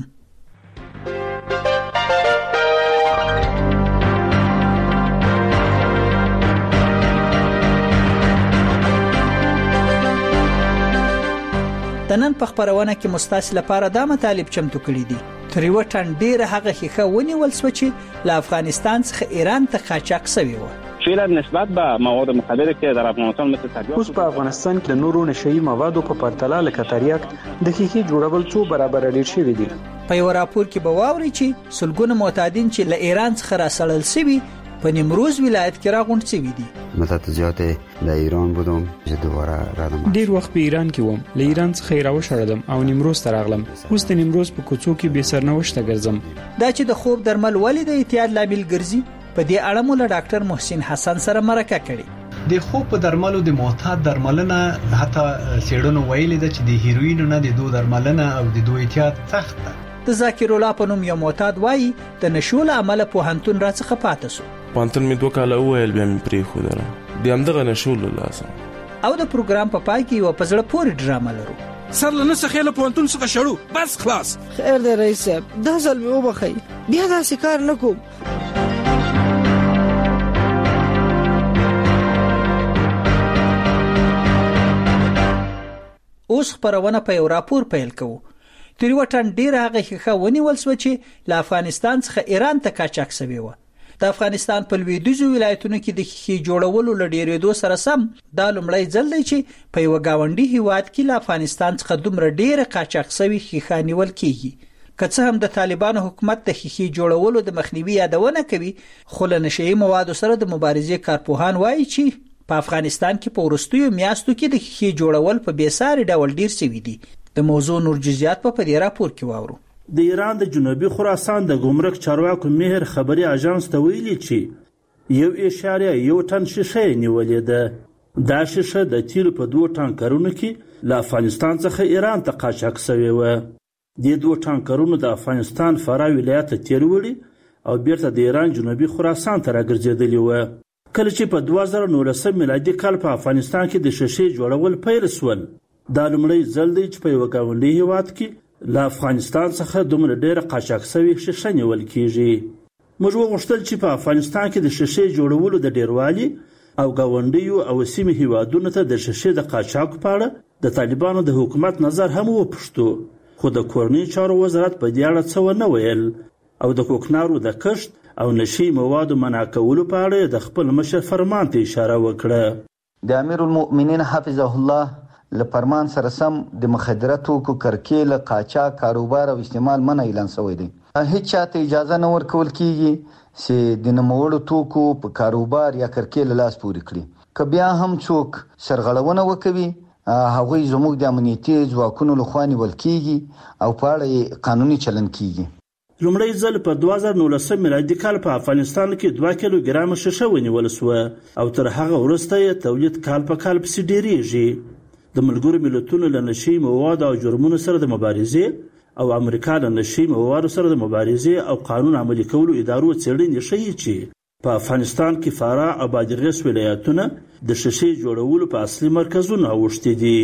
د نن په خبرونه کې مستاس لپاره دا مطالب چمتو کړي دي. تر یو ټن ډیره هغه خيخه ونیول سو چې له افغانستان څخه ایران ته قاچاق شوی و. فعلا نسبت به مواد مخدره که در افغانستان مثل تریاک اوس په افغانستان کې د نورو نشئی موادو په پرتله لکه تریاک د خيخي جوړول څو برابر ډیر شوی دي. په یو راپور کې به واوري چې سلګونه معتادین چې له ایران څخه راسړل شوی په نیمروز ولایت کې راغونډ شوی دي. متتجات د ایران بودم چې دوباره راغلم. ډیر وخت په ایران کې وم، له ایران څخه راوښړم او نیمروز ته راغلم. اوس د نیمروز په کوڅو کې به سرنوشت ګرځم. دا چې د خوب درمل ولې د اعتیاد لامل ګرځي، په دې اړه مو له ډاکټر محسن حسن سره مرکه کړې. د خوب په درملو د معتاد درملنه حتی سیړونو ویلي ده چې د هیروین نه د دوه درملنه او د دوه اعتیاد سخت ده. د ذاکر الله په نوم یو معتاد وایي د نشو له امله په هنتون راڅخه پاتې شو. پانتن می دوه کاله ویل بیا می پری خو دره د همدغه نشو له لاسه. او د پروګرام په پای کې یو پزړه پورې ډرامه لرو. سر له نسخه خېله پونتون څخه شړو بس خلاص. خیر دی رئیس صاحب، دا ځل به وبخي بیا دا کار نه کوم. اوس خبرونه په یو راپور پیل کوو. تر یو ټن ډیره هغه خيخه ونیول سو چې له افغانستان څخه ایران ته قاچاق شوی و. د افغانستان په لویدیځو ولایتونو کې د خيخي جوړولو لډیرېدو سره سم دا لومړی ځل دی چې په یو گاونډي هیواد کې له افغانستان څخه دومره ډیره قاچاق شوی خيخه نیول کیږي. که څه هم د طالبانو حکومت د خيخي جوړولو د مخنیوي یادونه کوي، خو له نشئی موادو سره د مبارزې کارپوهان وایي چې په افغانستان کې په ورستیو میاشتو کې د خيخي جوړول په بیساري ډول ډیر شوی دي. د موضوع نور جزئیات په دې راپور کې واورو. د ایران د جنوبي خراسان د ګمرک چارواکو مهر خبري اژانس ته ویلي چې یو اشاره یو ټن شیشه نیولې ده. دا شیشه د تیلو په دوه ټانکرونو کې له افغانستان څخه ایران ته قاچاق شوی و. د دوه ټانکرونو د افغانستان فراه ولایت ته تیر وړي او بیرته د ایران جنوبي خراسان ته راګرځېدلی و. کله چې په دوه زره نولسم میلادي کال په افغانستان کې د شیشې جوړول پیل سول. دا لومړی ځل دی چې په یوه ګاونډي هیواد کې له افغانستان څخه دومره ډېره قاچاق سوې شیشه نیول کیږي. موږ وغوښتل چې په افغانستان کې د شیشې جوړولو د ډیروالي او ګاونډیو او سیمې هیوادونو ته د شیشې د قاچاق په اړه د طالبانو د حکومت نظر هم وپوښتو، خو د کورنۍ چارو وزارت په دې اړه څه ونه ویل او د کوکنارو د کښت او نشي موادو منع کولو په اړه د خپل مشر فرمان ته اشاره وکړه. د امیر المؤمنین حفظه الله له فرمان سره سم د مخدره توکو کرکیل، قاچاق، کاروبار او استعمال منع اعلان شوی دی. هیڅ چاته اجازه نه ورکول کیږي چې د نوموړو توکو په کاروبار یا کرکیل لاس پورې کړي. که بیا هم څوک سرغړونه وکوي، هغوی زموږ د امنیتي ځواکونو لخوا نیول کیږي او په اړه قانوني چلند کیږي. لومړی ځل په دوه زره نولسم میلادي کال په افغانستان کې دوه کیلو ګرامه شیشه ونیول سوه او تر هغه وروسته یې تولید کال په کال پسې ډیریږي. د ملګرو ملتونو له نشي موادو او جرمونو سره د مبارزې او امریکا له نشي موادو سره د مبارزې او قانون عملي کولو ادارو څېړنې ښیي چې په افغانستان کې فراه او بادغیس ولایتونه د شیشې جوړولو په اصلي مرکزونه اوښتي دي.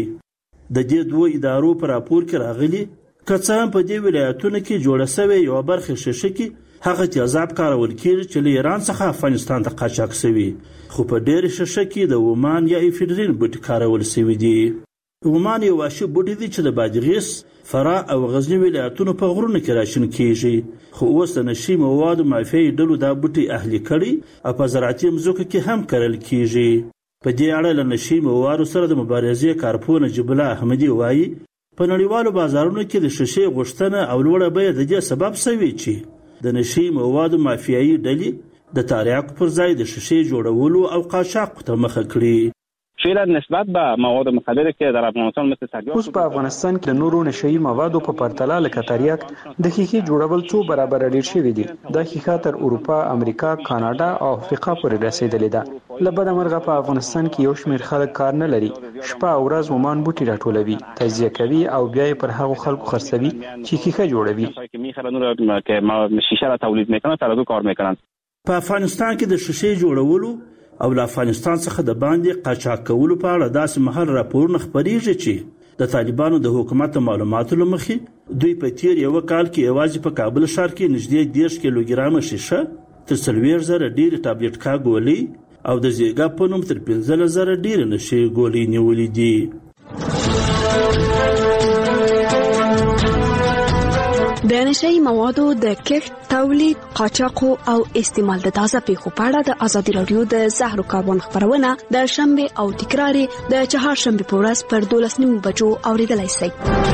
د دې دوو ادارو په راپور کې راغلي که څه هم په دې ولایتونو کې جوړه سوې یوه برخه شیشه کې هغه تیزاب کارول کېږي چې له ایران څخه افغانستان ته قاچاق سوي، خو په ډېرې شیشه کې د اومان یا ایفیډرین بوټي کارول سوي دي. اومان یو وحشي بوټی دی چې د بادغیس، فراه او غزني ولایتونو په غرونو کې راشین کیږي، خو اوس د نشي موادو مافیایي ډلو دا بوټي اهلي کړي او په زراعتي مځکو کې هم کرل کیږي. په دې اړه له نشي موادو سره د مبارزې کارپوه نجیب الله احمدي وایي په نړیوالو بازارونو کې د شیشې غوښتنه او لوړه بیه د دې سبب شوې چې د نشي موادو مافیایي ډلې د تریاکو پر ځای د شیشې جوړولو او قاچاق ته مخه کړي. فعلا نسبت به مواد مخدره که در افغانستان مثل تریاک اوس په افغانستان کې د نورو نشئی موادو په پرتله لکه تریاک د ښیښې جوړول څو برابر ډیر شوي دي. دا ښیښه تر اروپا، امریکا، کاناډا او افریقا پورې رسیدلې ده. له بده مرغه په افغانستان کې یو شمېر خلک کار نه لري، شپه او ورځ ومان بوټي راټولوي، تجزیه کوي او بیا یې پر هغو خلکو خرڅوي چې ښیښه جوړوي. شیشه را تولید میکنن، ترازو کار میکنن. په افغانستان کې د شیشې جوړولو او له افغانستان څخه د باندې قاچاق کولو په اړه داسې مهال راپورونه خپریږي چې د طالبانو د حکومت معلوماتو له مخې دوی په تیر یو کال کې یوازې په کابل ښار کې نږدې دېرش کیلوګرامه شیشه، تر څلوېښت زره ډېرې ټابلیټکا ګولۍ او د زیږه په نوم تر پنځلس زره ډېرې نشې ګولۍ نیولې دي. د نشئی موادو د کښت، تولید، قاچاق او استعمال د تازه پیښو په اړه د ازادي راډیو د زهرو کاروان خبرونه د شنبه او تکرار د چهارشنبه په ورځ پر دولس نیمو بجو اوریدلای شئ.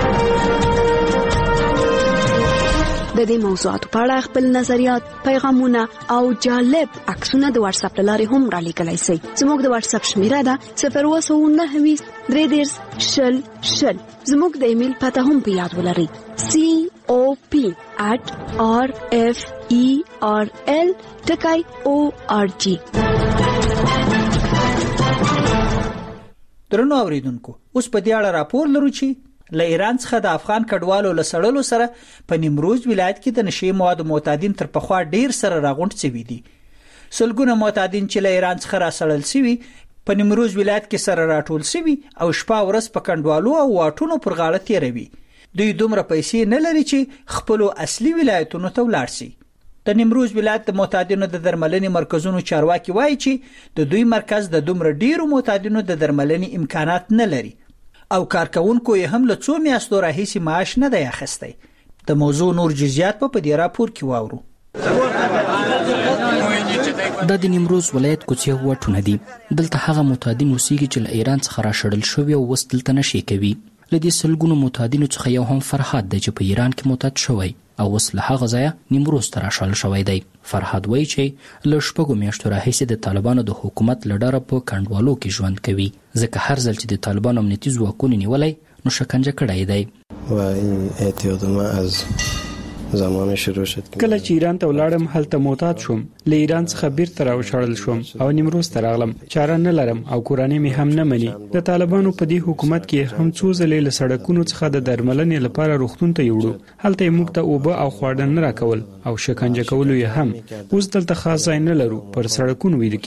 د دې موضوعاتو په اړه خپل نظریات، پیغامونه او جالب عکسونه د واتس اپ لارې هم را لیږلی شئ. زموږ د واتس اپ شمیره ده صفر اووه سوه نهه ویشت درې دېرش شل شل. زموږ د ایمیل پته هم په یاد ولرئ: سی او پی at r f e r l ټکی او ار جی. درنو اوریدونکو، اوس په دې اړه راپور لرو چې له ایران څخه د افغان کډوالو له سړلو سره په نیمروز ولایت کې د نشي موادو معتادین تر پخوا ډیر سره راغونډ شوي دي. سلګونه معتادین چې له ایران څخه را سړل شوي په نیمروز ولایت کې سره راټول شوي او شپه ورځ په کډوالو او واټونو پر غاړه تیروي. دوی دومره پیسې نه لري چې خپل اصلي ولایتونو ته ولاړ شي. د نیمروز ولایت د معتادینو د درملنې مرکزونو چارواکي وایي چې د دوی مرکز د دومره ډیرو معتادینو د درملنې امکانات نه لري او کارکونکو یې هم له څو میاشتو راهیسې معاش نه دی اخیستی. د موضوع نور جزئیات په دې راپور کې واورو. دا د نیمروز ولایت کوڅې واټونه دي. دلته هغه معتادین اوسېږي چې له ایران څخه راشړل شوي او اوس دلته نشي کوي. له دې سلګونو معتادینو څخه یو هم فرهاد دی چې په ایران کې معتاد شوی او اوس له هغه ځایه نیمروز ته راشړل شوی دی. فرهاد وایي چې له شپږو میاشتو راهیسې د طالبانو د حکومت له ډاره په کنډوالو کې ژوند کوي، ځکه هر ځل چې د طالبانو امنیتي ځواکونو نیولی نو شکنجه کړی دی. و این اعتیاد ما از زمانه شروع شد. کله چې ایران ته ولاړم هلته معتاد شوم، له ایران څخه بیرته راوشړل شوم او نیمروز ته راغلم. چاره نه لرم او کورنۍ مې هم نه مني. د طالبانو په دې حکومت کې هم څو ځلې له سړکونو څخه د درملنې لپاره روغتون ته یوړو، هلته موږ ته اوبه او خواړه نه راکول او شکنجه کول یې هم. اوس دلته خاص ځای نه لرو، پر سړکونو ویده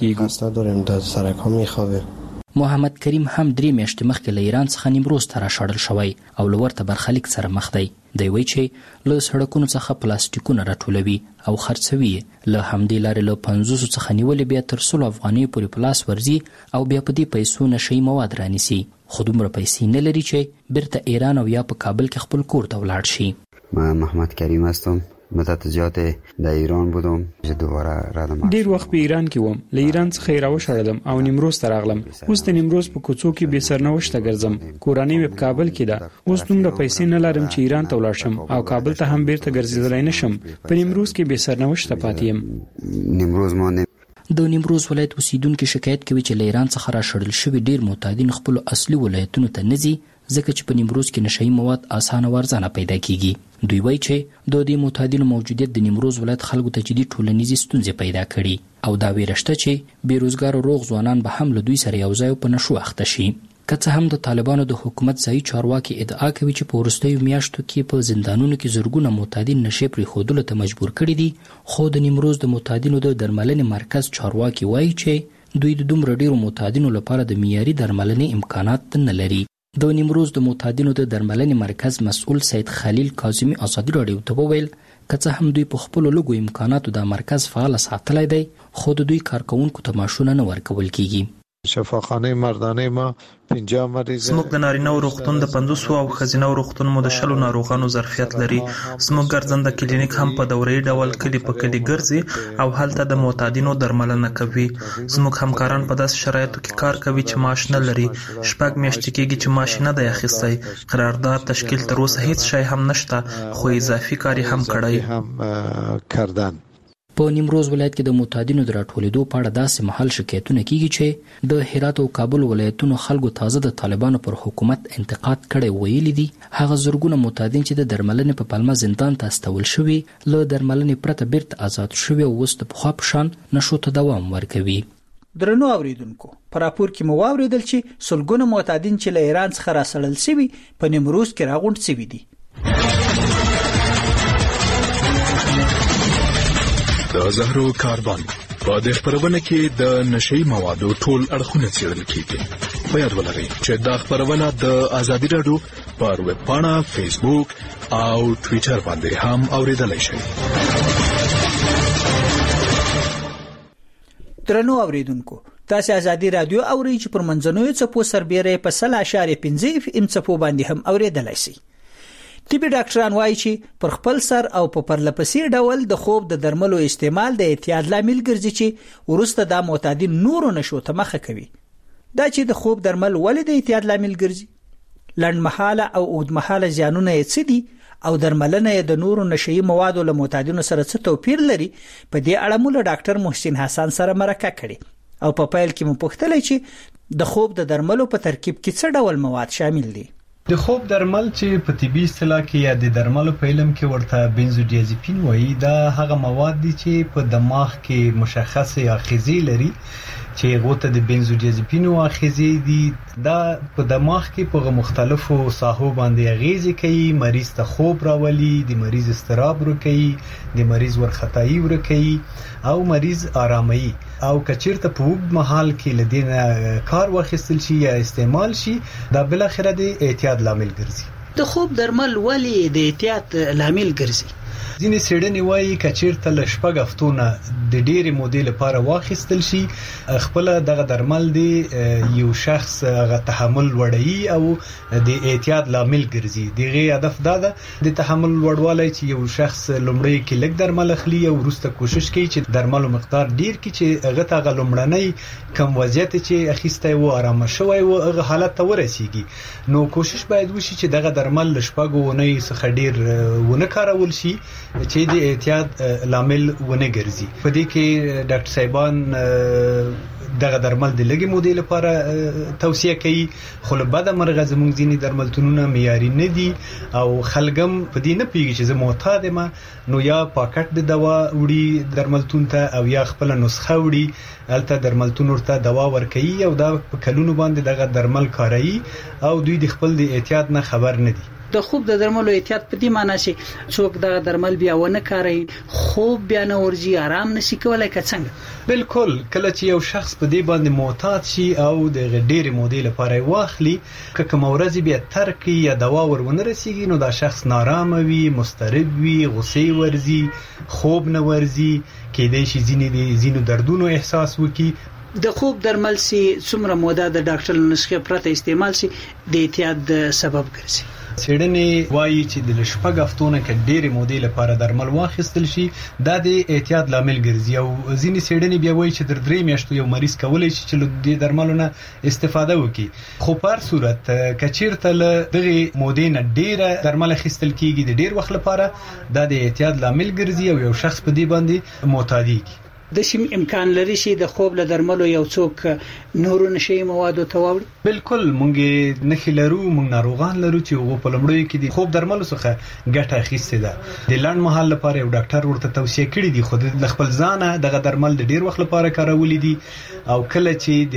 کیږو. محمد کریم هم درې میاشتې مخکې له ایران څخه نیمروز ته راشړل شوی او له ورته برخلیک سره مخ دی. دی وایي چې له سړکونو څخه پلاستیکونه راټولوي او خرڅوي. له همدې لارې له پنځوسو څخه نیولې بیا تر سلو افغانیو پورې پلاس ورځي او بیا په دې پیسو نشهیي مواد رانیسي، خو دومره پیسې نه لري چې بیرته ایران او یا په کابل کې خپل کور ته ولاړ شي. من محمد کریم هستم. مدت زیات در ایران بودم. دوباره رادم. ډیر وخت په ایران کې وم. له ایران څخه راوشړلم او نیمروز ته راغلم. اوس د نیمروز په کوڅو کې به سرنوشت ګرځم. کورنۍ مې په کابل کې ده. اوس دومره پیسې نه لرم چې ایران ته ولاړ شم او کابل ته هم بیرته ګرځېدلی نشم. په نیمروز کې به سرنوشت پاتې یم. نیمروز مانده. د نیمروز ولایت اوسیدونکو شکایت کوي چې له ایران څخه راشړل شوي ډیر معتادین خپل اصلي ولایتونو ته نه ځي، ځکه چې په نیمروز کې نشهیي مواد اسانه ورځنه پیدا کیږي. دوی وایي چې د دې معتادینو موجودیت د نیمروز ولایت خلکو ته جدي ټولنیزې ستونزې پیدا کړي او دا ویره شته چې بیروزګار روغ ځوانان به هم له دوی سره یو ځای په نشو اخته شي. که څه هم د طالبانو د حکومت ځایي چارواکي ادعا کوي چې په وروستیو میاشتو کې په زندانونو کې زرګونه معتادین نشې پرېښودلو ته مجبور کړي دي، خو د نیمروز د معتادینو د درملنې مرکز چارواکي وایي چې دوی د دومره ډیرو معتادینو لپاره د معیاري درملنې امکانات نه لري. د نیمروز د معتادینو د درملنې مرکز مسؤل سید خلیل کاظمی ازادي راډیو ته وویل که څه هم دوی په خپلو لږو امکاناتو د مرکز فعال ساتلی دی، خو د دوی کارکوونکو ته معاشونه نه ورکول کیږي. شفاخانه مردانه ما پنځه مریض. زموږ د نارینه روغتون د پنځوسو او ښځینه روغتون مو د شلو ناروغانو ظرفیت لري. زموږ ګرځنده کلینیک هم په دورې ډول کلی په کلی ګرځي او هلته د معتادینو درملنه کوي. زموږ همکاران په داسې شرایطو کې کار کوي چې معاش نه لري. شپږ میاشتې کېږي چې معاش نه دی اخیستی. قرارداد تشکیل تر اوسه هیڅ شی هم نشته، خو اضافي کار هم کړی. په نیمروز ولایت کې د معتادینو د راټولېدو په اړه داسې مهال شکایتونه کیږي چې د هرات او کابل ولایتونو خلکو تازه د طالبانو پر حکومت انتقاد کړی ویلي دي. هغه زرګونه معتادین چې د درملنې په پلمه زندان ته استول شوي له درملنې پرته بیرته آزاد شوي او اوس د پخوا په شان نشو ته دوام ورکوي. درنو اوریدونکو، په راپور کې مو واوریدل چې سلګونه معتادین چې له ایران څخه راسړل شوي په نیمروز کې راغونډ شوي دي. د زهرو کاربن په دې خبرونه کې د نشهیي موادو ټول اړخونه څېړل کیږي. په یاد ولرئ چې دا خبرونه د ازادي راډیو پر ویب پاڼه، فیسبوک او ټویټر باندې هم اوریدلای شئ. درنو اوریدونکو، تاسو ازادي راډیو اورئ چې پر منځنوي څپو سربېره په سل اشاریه پنځه اف ام څپو باندې هم اوریدلای شئ. طبي ډاکټران وایي چې پر خپل سر او په پرلپسې ډول د خوب د درملو استعمال د اعتیاد لامل ګرځي چې ورسته د معتادین نورو نشو ته مخه کوي. دا چې د خوب درمل ولې د اعتیاد لامل ګرځي، لنډمحاله او اوږدمحاله زیانونه یې څه دي او درملنه یې د نورو نشهیي موادو له معتادینو سره څه توپیر لري، په دې اړه مو له ډاکټر محسن حسن سره مرکه کړې او په پیل کې مو پوښتلې چې د خوب د درملو په ترکیب کې څه ډول مواد شامل دي. د خوب درمل چې په طبي اصطلاح کې یا د درملو په علم کې ورته بنزودیازپین وایي، دا هغه مواد دي چې په دماغ کې مشخصه آخذې لري چې هغه ته د بنزودیازپین آخذې دي. دا په دماغ کې په مختلفو ساحو باندې اغیزې کوي، مریض ته خوب راولي، د مریض استراب ورکوي، د مریض ورختایي ورکوي او مریض آرامي. او کچیرته په وګ محل کې لدینه کار واخیستل شي یا استعمال شي، دا بل اخره د اعتیاد لامل ګرځي. د خوب درمل ولی د اعتیاد لامل ګرځي؟ ځینې څېړنې وایي کچیرته له شپږ هفتونه د ډېرې مودې لپاره واخیستل شي، خپل دغه درمل دی یو شخص هغه تحمل وړي او د اعتیاد لامل ګرځي. دغه هدف دا ده د تحمل وړوالی چې یو شخص لومړی کې لږ درمل اخلي او وروسته کوشش کوي چې درملو مقدار ډیر کړي چې هغه ته هغه لومړنی کم وضعیت چې اخیستی و آرامه شوی و هغه حالت ته ورسیږي. نو کوشش باید وشي چې دغه درمل له شپږو اونیو څخه ډیر ونه کارول شي چې د اعتیاد لامل ونه ګرځي. په دې کې ډاکټر صاحبان دغه درمل د لګي مودې لپاره توصیه کوي، خو له بده مرغه زموږ ځینې درملتونونه معیاري نه دي او خلګم په دې نه پیږي چې زه معتاد یم، نو یا پاکټ د دوا وړي درملتون ته او یا خپل نسخه وړي، هلته درملتون ورته دوا ورکوي او دا په کلونو باندې دغه درمل کاروي او دوی د خپل د احتیاط نه خبر نه دي. د خوب د درملو احتیاط په دې معنی چې څوک د درمل بیا ونه کاروي، خوب بیا نه ورځي، آرام نشي کولای که څنګه؟ بالکل، کله چې یو شخص په دې باندې معتاد شي او د ډېرې مودې لپاره واخلي، که کوم ورځ بیا ترک یا دوا ورونه رسیږي، نو دا شخص نارامه وي، مضطرب وي، غصې ورځي، خوب نه ورځي، کېدای شي ځینې د ځینو دردونو احساس وکړي. د خوب درمل سي څومره موده د ډاکټر نسخه پرته استعمال سي د احتیاط سبب ګرځي؟ څېړنې وایي چې د شپږ هفتو نه کې ډېرې مودې لپاره درمل واخیستل شي دا د احتیاط لامل ګرځي، او ځینې څېړنې بیا وایي چې تر درې میاشتو یو مریض کولی شي چې د درملو نه استفاده وکړي. خو په هر صورت که چېرته له دغې مودې نه ډېره درمل اخیستل کېږي د ډېر وخت لپاره، دا د احتیاط لامل ګرځي او یو شخص په دې باندې معتادېږي. د شیم امکان لري چې د خوب له درملو یو څوک نورو نشي موادو ته واوړي؟ بالکل، مونږ نه لرو، مونږ ناروغان لرو چې هغه په لمړیو کې د خوب درملو څخه ګټه اخیستې ده، د لنډ مهال لپاره یو ډاکټر ورته توصیه کړې دي، خو د خپل ځانه دغه درمل د ډیر وخت لپاره کارولې دي او کله چې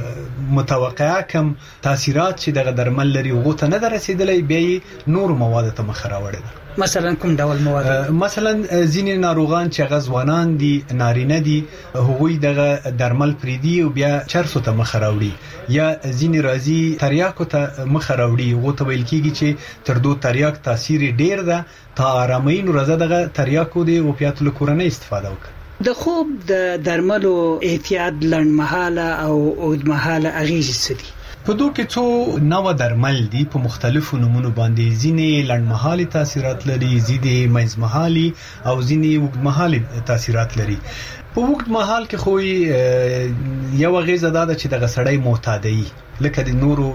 د متوقعه کم تاثیرات چې دغه درمل لري هغه ته نه رسیدلې، بیا نور مواد ته مخ راوړي. مثلا کوم ډول مواد؟ مثلا ځینې ناروغان چې غزوانان دي، نارینه دي، هغوی دغه درمل پریدي او بیا چرسو ته مخ راوړي، یا ځینې راځي تریاکو ته مخ راوړي، هغه ته ویل کیږي چې تر دو تریاک تاثیر ډیر ده، تا آرامي نو راځه دغه تریاکو دی او پیاتلو کورنۍ استفاده وکړي. د خوب د درملو احتیاط لنډمهاله او اوږدمهاله اغیزې څه دي؟ په دوه کې څو نوع درمل دي په مختلفو نمونو باندې، ځینې لنډمهالي تاثیرات لري، ځینې منځمهالي او ځینې اوږدمهالي تاثیرات لري. په اوږد مهال کې خو یو غیزه ده چې دغه سړی معتادي، لکه د نورو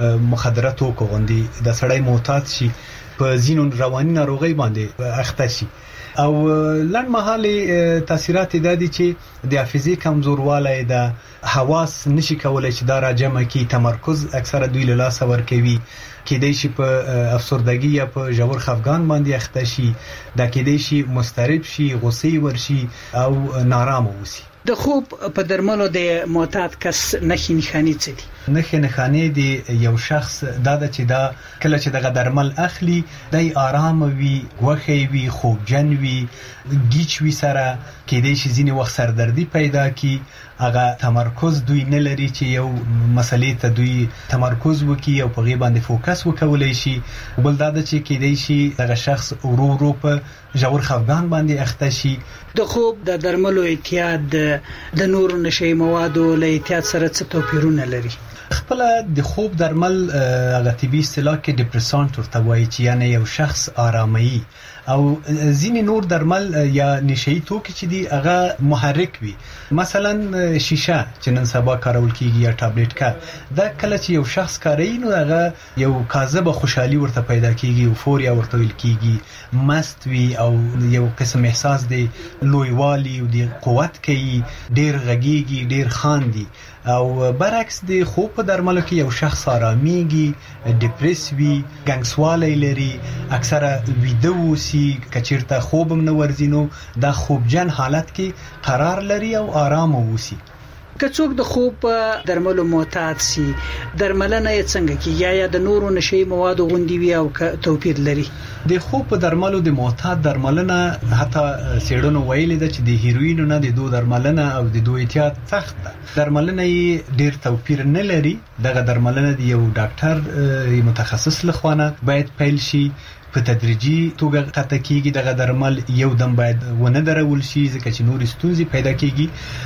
مخدراتو کوغندي د سړی معتاد شي، په ځینو رواني ناروغي باندې اخته شي. او لنډمهالي تاثیرات د دې چې د حافظې کمزوروالی ده، حواس نشي کولای چې دا راجمع کی، تمرکز اکثره دوی له لاسه ورکوي، کېدای شي په افسردګي یا په ژور خفګان باندې اخته شي، دا کېدای شي مضطرب شي، غصې ورشي او نارامه وسی. د خوب په درملو د معتاد کس نښې نښانې څه دي؟ نښې نښانې د یو شخص دا ده چې دا کله چې دغه درمل اخلي دی آرام وي، غوښی وي، خوبجن وي، گیچ وي، سره کېدای شي ځینې وخت سردردي پیدا کی، هغه تمرکز دوی نه لري چې یو مسلې ته دوی تمرکز وکړي او په هغې باندې فوکس وکولی شي. بل دا ده چې کېدای شي دغه شخص ورو ورو په ژور خفګان باندې اخته شي. د خوب د درملو احتیاط د نورو نشي موادو له احتیاط سره څه توپیرونه لري؟ خپل د خوب درمل هغه طبي اصطلاح کې ډیپریسانت ورته وایي چې یعنی یو شخص آرامي، او ځینې نور درمل یا نشئی توکي چې دی هغه محرک وي، مثلا شیشه چې نن سبا کارول کیږي یا ټابلیټ کا، دا کله چې یو شخص کاروي نو هغه یو کاذبه خوشحالي ورته پیدا کیږي، اوفوریا ورته ویل کیږي، مست وي او یو قسم احساس دی لویوالي او دی قوت کوي، ډیر غږیږي، ډیر خاندي. او برعکس د خوب په درملو کې یو شخص آرامیږي، ډیپریس وي، ګنګسوالی لري، اکثره ویده وسی، کچیرته خوبم نه ورځي نو دا خوبجن حالت کې قرار لري او آرام وسی. که څوک د خوب په درملو معتاد سي، درملنه یې څنګه کیږي؟ یا د نورو نشي موادو غوندي وي او توپیر لري؟ د خوب په درملو د معتاد درملنه حتی څېړنو ویلي ده چې د هیروینو نه د دو درملنه او د دو احتیاط سخت ده. درملنه یې ډیر توپیر نه لري. دغه درملنه د یو ډاکټر متخصص لخوا باید پیل شي، په تدریجي توګه قطع کیږي. دغه درمل یو دم باید ونه درول شي ځکه چې نور ستونزې پیدا کیږي،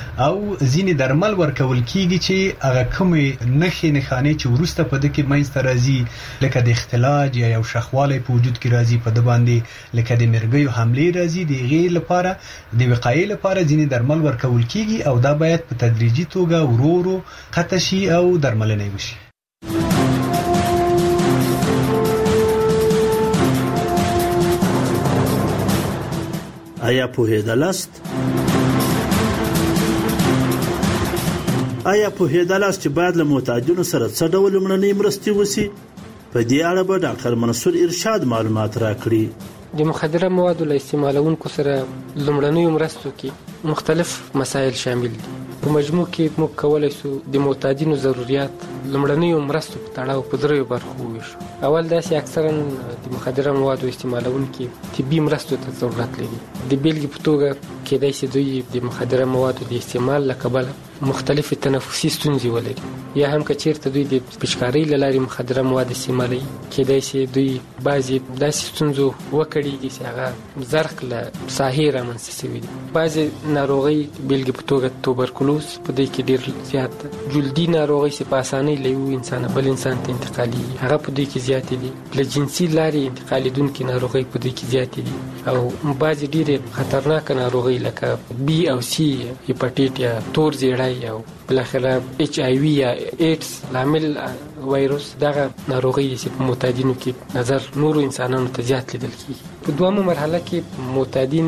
او ځینې درمل ورکول کیږي چې هغه کومې نښې نښانې چې وروسته په دې کې منځته راځي، لکه د اختلاج یا یو شخوالی په وجود کې راځي په د باندې، لکه د مرګیو حملې راځي، د هغې لپاره د وقایې لپاره ځینې درمل ورکول کیږي، او دا باید په تدریجي توګه ورو ورو قطع شي او درملنه وشي. آیا پوهېدلاست آیا پوهېدلاست چې باید له معتادینو سره څه ډول لومړنۍ مرستې وشي؟ په دې اړه به ډاکټر منصور ارشاد معلومات راکړي. د مخدره موادو له استعمالونکو سره لومړنیو مرستو کې مختلف مسایل شامل دي. په مجموع کې موږ کولی شو د معتادینو ضروریات لومړنیو مرستو په تړاو په دریو برخو وویشو. اول داسې اکثرا د مخدره موادو استعمالونکي طبي مرستو ته ضرورت لري. د بیلګې په توګه کېدای شي دوی د مخدره موادو د استعمال له کبله مختلفې تنفسي ستونزې ولري، یا هم که چیرته دوی د پچکارۍ له لارې مخدره مواد استعمالوي، کېدای شي دوی بعضې داسې ستونزو وکړېږي چې هغه زرق له ساحې رامنځته شوي دي. بعضې ناروغۍ بېلګې په توګه توبرکلوز په دې کې ډېر زیات ده. جلدي ناروغۍ چې په اسانۍ له یو انسانه بل انسان ته انتقالېږي هغه په دې کې زیاتې دي. له جنسي لارې انتقالېدونکې ناروغۍ په دې کې زیاتې دي، او بعضې ډېرې خطرناکه ناروغۍ لکه بي او سی هیپاټیټ یا تور زیړی او بالاخره اچ آی وي یا ایډز لامل وایروس، دغه ناروغۍ چې په معتادینو کې نظر نورو انسانانو ته زیات لیدل کېږي. په دویمه مرحله کې معتادین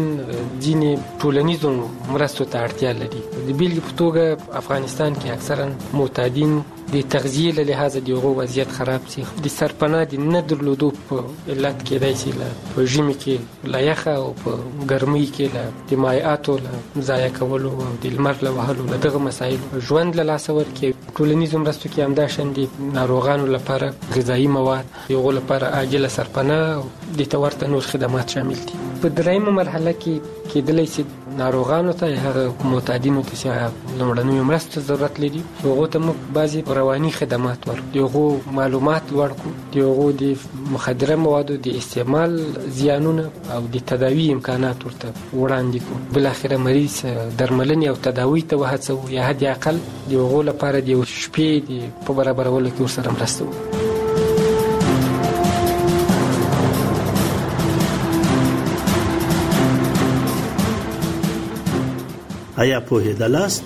ځینې ټولنیزو مرستو ته اړتیا لري. د بیلګې په توګه افغانستان کې اکثرا معتادین د تغذیې له لحاظه د هغو وضعیت خراب شي. د سرپناه د نه درلودو په علت کېدای شي په ژمي کې له یخه او په ګرمۍ کې له د مایعاتو له ضایع کولو او د لمر له وهلو له دغه مسایلو ژوند له لاسه ورکړي. ټولنیزو مرستو کې همداشان د ناروغانو لپاره غذایي مواد، د هغو لپاره عاجله سرپناه او د ته ورته نور خدمات شامل دي. په دریمه مرحله کې کېدلی شي ناروغانو ته یا هغه معتادینو ته چې لومړنیو مرستو ضرورت لري هغو ته موږ بعضې رواني خدمات ورکړو، د هغو معلومات لوړ کړو، د هغو د مخدره موادو د استعمال زیانونه او د تداوي امکانات ورته وړاندې کړو. بالاخره مریض درملنې او تداوي ته وهڅوو، یا حد اقل د هغو لپاره د یو شپې د په برابرولو کې ورسره مرسته وکړو. آیا پوهېدلاست؟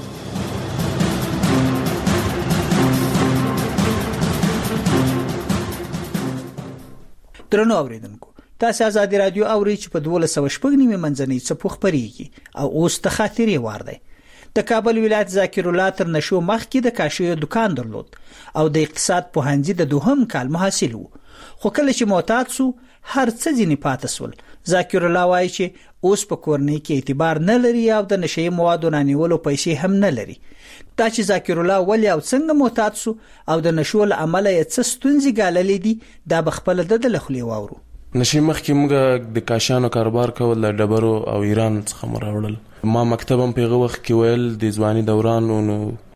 درنو اوریدونکو، تاسو آزادي رادیو اورئ چې په دولس سوه شپږ نیمه منځنۍ څپو خپرېږي او اوس د خاطرې وار دی. د کابل ولایت ذاکر الله تر نشو مخکې د کاشیو دکان درلود او د اقتصاد پوهنځي د دوهم کال محصل و، خو کله چې معتاد سو هر څه ځینې پاتې سول. ذاکر الله وایي چې اوس په کورنۍ کې اعتبار نه لري او د نشي موادو رانیولو پیسې هم نه لري. دا چې ذاکر الله ولې او څنګه معتاد سو او د نشو له امله یې څه ستونزې ګاللې دي، دا به خپله د ده له خولې واورو. نشي مخکې موږ د کاشانو کاروبار کول له ډبرو او ایران څخه مو راوړل. ما مکتب هم په هغه وخت کې ویل د ځواني دوران، نو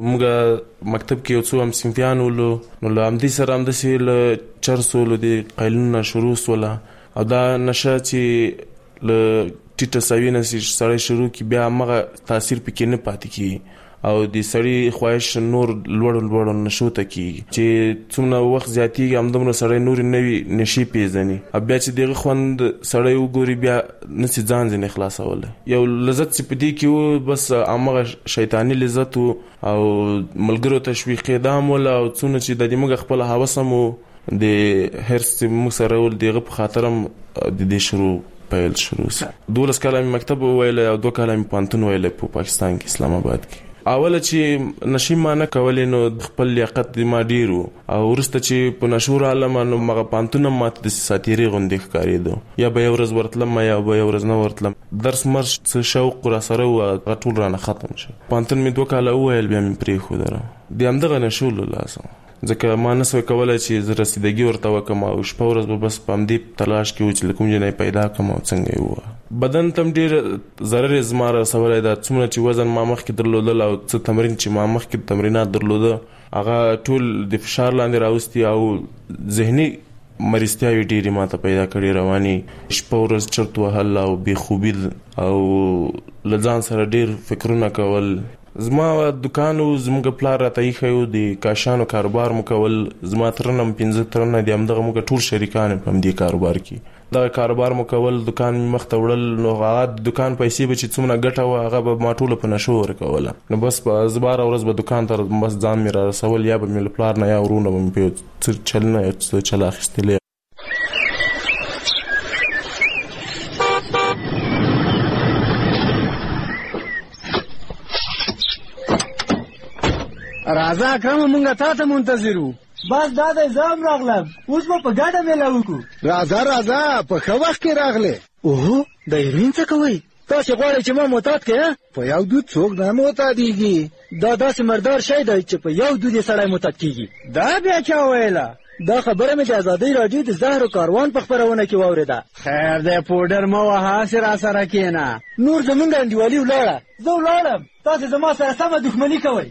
موږ مکتب کې یو څو هم صنفیان ولو، نو له همدې سره همداسې له چرسو له د قیلونه شروع سوله، او دا نشه چې له ټیټه سوي نه چې سړی شروع کړي بیا همغه تاثیر پکې نه پاتې کېږي او د سړي خواهش نور لوړو لوړو نشو ته کېږي چې څومره وخت زیاتېږي همدومره سړی نورې نوي نشي پیژني، او بیا چې دغه خوند سړی وګوري بیا نسي ځان ځینې خلاصولی. یو لذت چې په دې کې و بس همغه شیطاني لذت و او ملګرو تشویقېدا هم وله، او څونه چې د دې موږ خپل هوس هم و د هرس چې موږ سره ول دغه په خاطر هم د دې شروع پیل شروع سو. دولس کاله مې مکتب وویلی او دوه کاله مې پوهنتون ویلی په پاکستان کې اسلام آباد کې. اوله چې نشي ما نه کولې نو خپل لیاقت د ما ډېر و، او وروسته چې په نشو رالم نو مغه پوهنتون هم ماته داسې ساتیرې غوندې ښکارېدو، یا به یو ورځ ورتلم یا به یو ورځ نه ورتلم. درس مرش څه شوق راسره و هغه ټول رانه ختم شو. پوهنتون مې دوه کاله وویل بیا مې پرېښودله د همدغه نشو له لاسه، ځکه ما نسوی کولی چې زه رسیدګي ورته وکړم او شپه ورځ به بس په همدې تلاش کې و چې له کوم ځای نه پیدا کړم او څنګه یې ووهه. بدن ته هم ډېر ضرر یې زما رسولی ده، څومره چې وزن ما مخکې درلودل او څه تمرین چې ما مخکې تمرینات درلوده هغه ټول د فشار لاندې راوستي او ذهني مریضتیاوې ډېرې ما ته پیدا کړې، رواني شپه ورځ چرت وهل او بېخوبي او له ځان سره ډېر فکرونه کول. زما دکان و، زموږ پلار راته ایښی و، د کاشانو کاروبار مو کول. زما ترنه م پنځه ترنه دي همدغه موږ ټول شریکان په همدې کاروبار کې دغه کاروبار مو کول. دکان مې مخته وړل، نو هغه د دکان پیسې به چې څومره ګټه وه هغه به ما ټوله په نشو ورکوله. نو بس په زه به هره ورځ به دکان ته بس ځان مې را رسول، یا به مې له پلار نه یا ورونه به مې په یو څه چلونه یا څه چل اخیستلی. اکرم مونږه تا ته منتظر وو. بس دا د زام راغلم، اوس به په ګډه میله وکړو. راځه راځه په ښه وخت کې راغلې. اوهو د ایرین څه کوئ؟ تاسې غواړئ چې ما معتاد کړې؟ په یو دود څوک نه معتادېږي. دا داسې مردار شی دی چې په یو دود یې سړی معتاد کېږي. دا بیا چا ویله؟ دا خبره مې د ازادۍ راډیو د زهرو کاروان په خپرونه کې واورېده. خیر دی پوډر مه وهه، هسې را سره کښېنه. نور زمونږ انډیوالي ولاړه، زه ولاړم، تاسې زما سره سمه دښمني کوئ.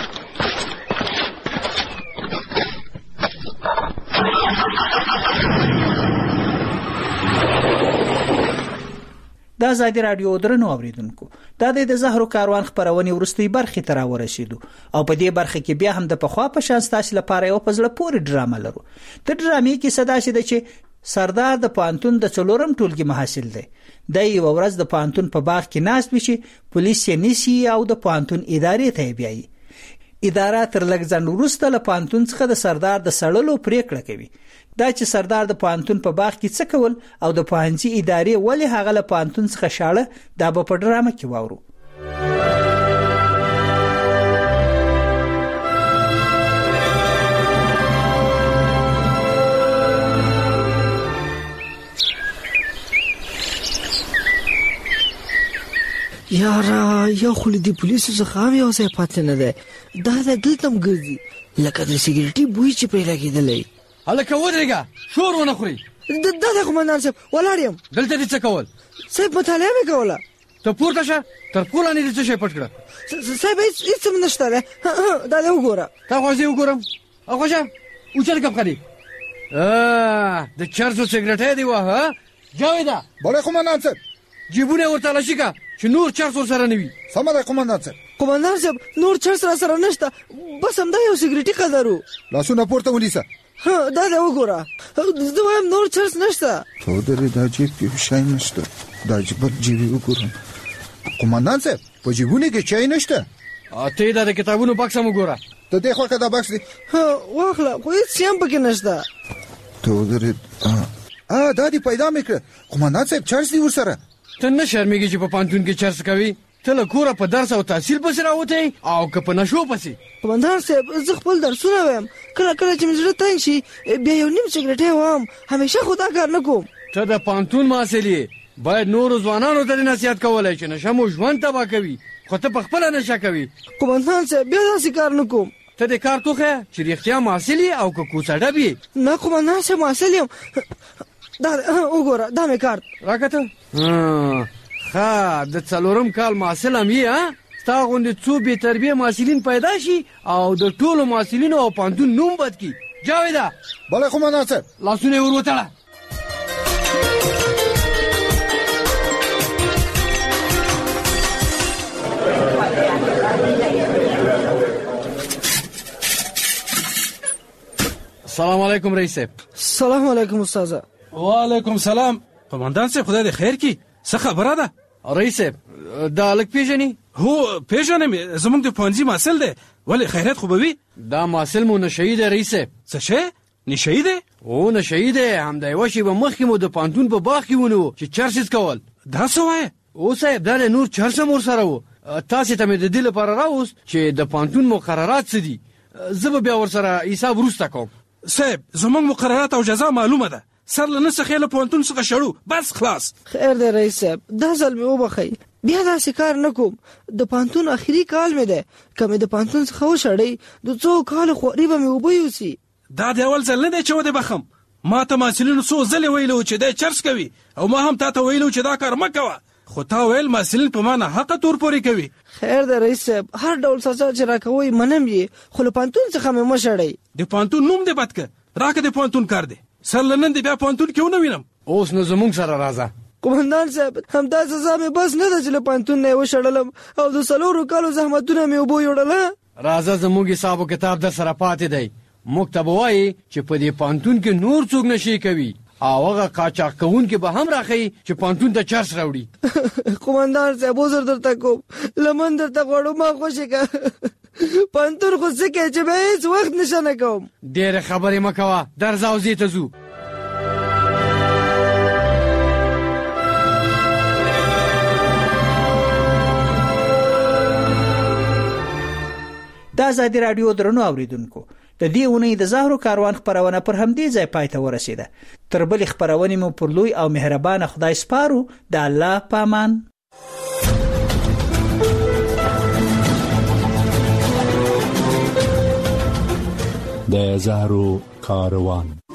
د ازادي راډیو درنو اوریدونکو، دا د زهرو کاروان خبرونه ورستۍ برخې ته راورسېدو او په دې برخه کې بیا هم د پخوا په شان ستاسو لپاره یو پزله پورې ډرامه لرو. د ډرامې کې صدا شي چې سردار د پانتون د څلورم ټولګي محصل دی. د یو ورځ د پانتون په باغ کې ناست وي چې پولیس یې نیسي او د پانتون ادارې ته بیایي. اداره تر لږ ځنډ وروسته له پانتون څخه د سردار د سړلو پریکړه کوي. دا چې سردار د پانتون په باغ کې څه کول او د پوهنځي ادارې ولې هغه له پانتون څخه شاړه، دا به په ډرامه کې واورو. یاره یو خو له دې پولیسو څخه هم یو ځای پاتې نه دی. دا د دلته هم ګرځي لکه د سګرټي بوی چې پرې لګېدلی. هلکه ودرېږه، شور ونه خورئ. دا د قمندان صاحب ولاړ یم. دلته دې څه کول؟ صاحب مطالعه مې کوله. ته پورته شه، تر پوله نه دې څه شی پټ کړه. صاحب هېڅ هم نشته دی. دا دې وګوره. تا خو زه وګورم. اخوشه اوچل کم خري د چرسو سګرټۍ دی واه. جاویده بله قمندان صاحب جیبونه ورته لشي که چې نور چرس ورسره نه وي. سمه ده قمندان صاحب. قمندان صاحب نور چرس را سره نشته، بس همدا یو سګرټي قدر و. لاسونه پورته ونیسه. ها دا دې وګوره، زه وایم نور چرس نشته. تو درې دا جیب کې شی نشته. دا جیب جیب وګورم. قمندان صاحب په جیبونه کې چای نشته. ته دا د کتابونو بکس هم وګوره. ته دې خوا کې دا بکس دی. ها واخله، خو هېڅ هم پکې نشته. تو درې ا دا دې پیدا مې کړه. قمندان صاحب چرس دی ورسره. ته نه شرمېږي چې په پانتون کې چرس کوي؟ ته له کوره په درس او تحصیل پسې راوتی او که په نشو پسې؟ قمندان صاحب زه خپل درسونه وایم، کله کله چې مې زړه تنګ شي بیا یو نیم سګرټۍ وایم، همیشه خو دا کار نه کوم. ته د پانتون محصل یې، باید نورو ځوانانو ته نصیحت کولی چې نشه مو ژوند تباه کوي، خو ته په خپله نشه کوي. قمندان صاحب بیا داسې کار نه کوم. ته د کار توخه چې رښتیا محصل یې او که کوڅه ډب یې؟ نه قمندان صاحب محصل یم. دا وګوره دا مې کارت راکته. ښه د څلورم کال محصل هم یې ها؟ ستا غوندې څو بې تربیې محصلین پیدا شي او د ټولو محصلینو او پانتون نوم بد کړي. جاویده بله قمندان صاحب. لاسونه یې ور وتړه. سلام علیکم رئیس صاحب. سلام علیکم استاذه. وعلیکم سلام. قمندان صاحب خدای دې خیر کړي، څه خبره ده؟ رئیس صاحب دا هلک پیژنې؟ هو پیژنم، زموږ د پوهنځي محصل دی. ولې خیریت خو به وي؟ دا محصل مو نشهیي دی رئیس صاحب. څه شی؟ نشهیي دی؟ هو نشهیي دی. همدا یوه شېبه مخکې مو د پانتون په باغ کې ونیو چې چرس یې کول. دا څه وایې؟ او صاحب دا د نور چرس هم ورسره و. تاسې ته مې د دې لپاره راوست چې د پانتون مقررات څه دي. زه به بیا ورسره حساب وروسته کوم. صاحب زموږ مقررات او جزا معلومه ده. سر له نسخې له پوهنتون څخه شړو، بس خلاص. خیر دی رئیس صاحب، دا ځل مې وبخئ، بیا داسې کار نه کوم. د پوهنتون اخري کال مې دی، که مې د پوهنتون څخه وشړئ د څو کالو خواري به مې اوبه یوسي. دا د اول ځل نه دی چې ودې بخم. ما ته محصلینو څو ځلې ویلو چې دی چرس کوي او ما هم تا ته ویلو چې دا کار مه کوه، خو تا ویل محصلین په ما نه حقه تور پورې کوي. خیر دی رئیس صاحب، هر ډول سزا چې راکوئ منم یې، خو له پوهنتون څخه مې مه شړئ. د پوهنتون نوم دې بد که، راکه د پوهنتون کار دی. سر له نن دې بیا پوهنتون کې ونه وینم. اوس نو زموږ سره راځه. قمندان صاحب همدا سزا مې بس نه ده چې له پوهنتون نه یې وشړلم او د څلورو کالو زحمتونه مې اوبو یوړله. راځه زموږ حساب و کتاب در سره پاتې دی. موږ ته به وایي چې په دې پوهنتون کې نور څوک نشي کوي او هغه قاچاق کوونکي به هم راښیي چې پوهنتون ته چرس راوړي. قمندان صاحب عذر درته کوم، لمن درته غواړو ما خوشې که پوهنتون خو څه کوې چې به هېڅ وخت نشه نه کوم. ډېرې خبرې مه کوه، درځه او زی ته ځو. د ازادي رادیو درنو اوریدونکو د دې اونۍ د زهرو کاروان خبرونه پر همدې ځای پای ته ورسیده. تر بلې خبرونې مو پر لوی او مهربان خدای سپارو. د الله پامان. د زهرو کاروان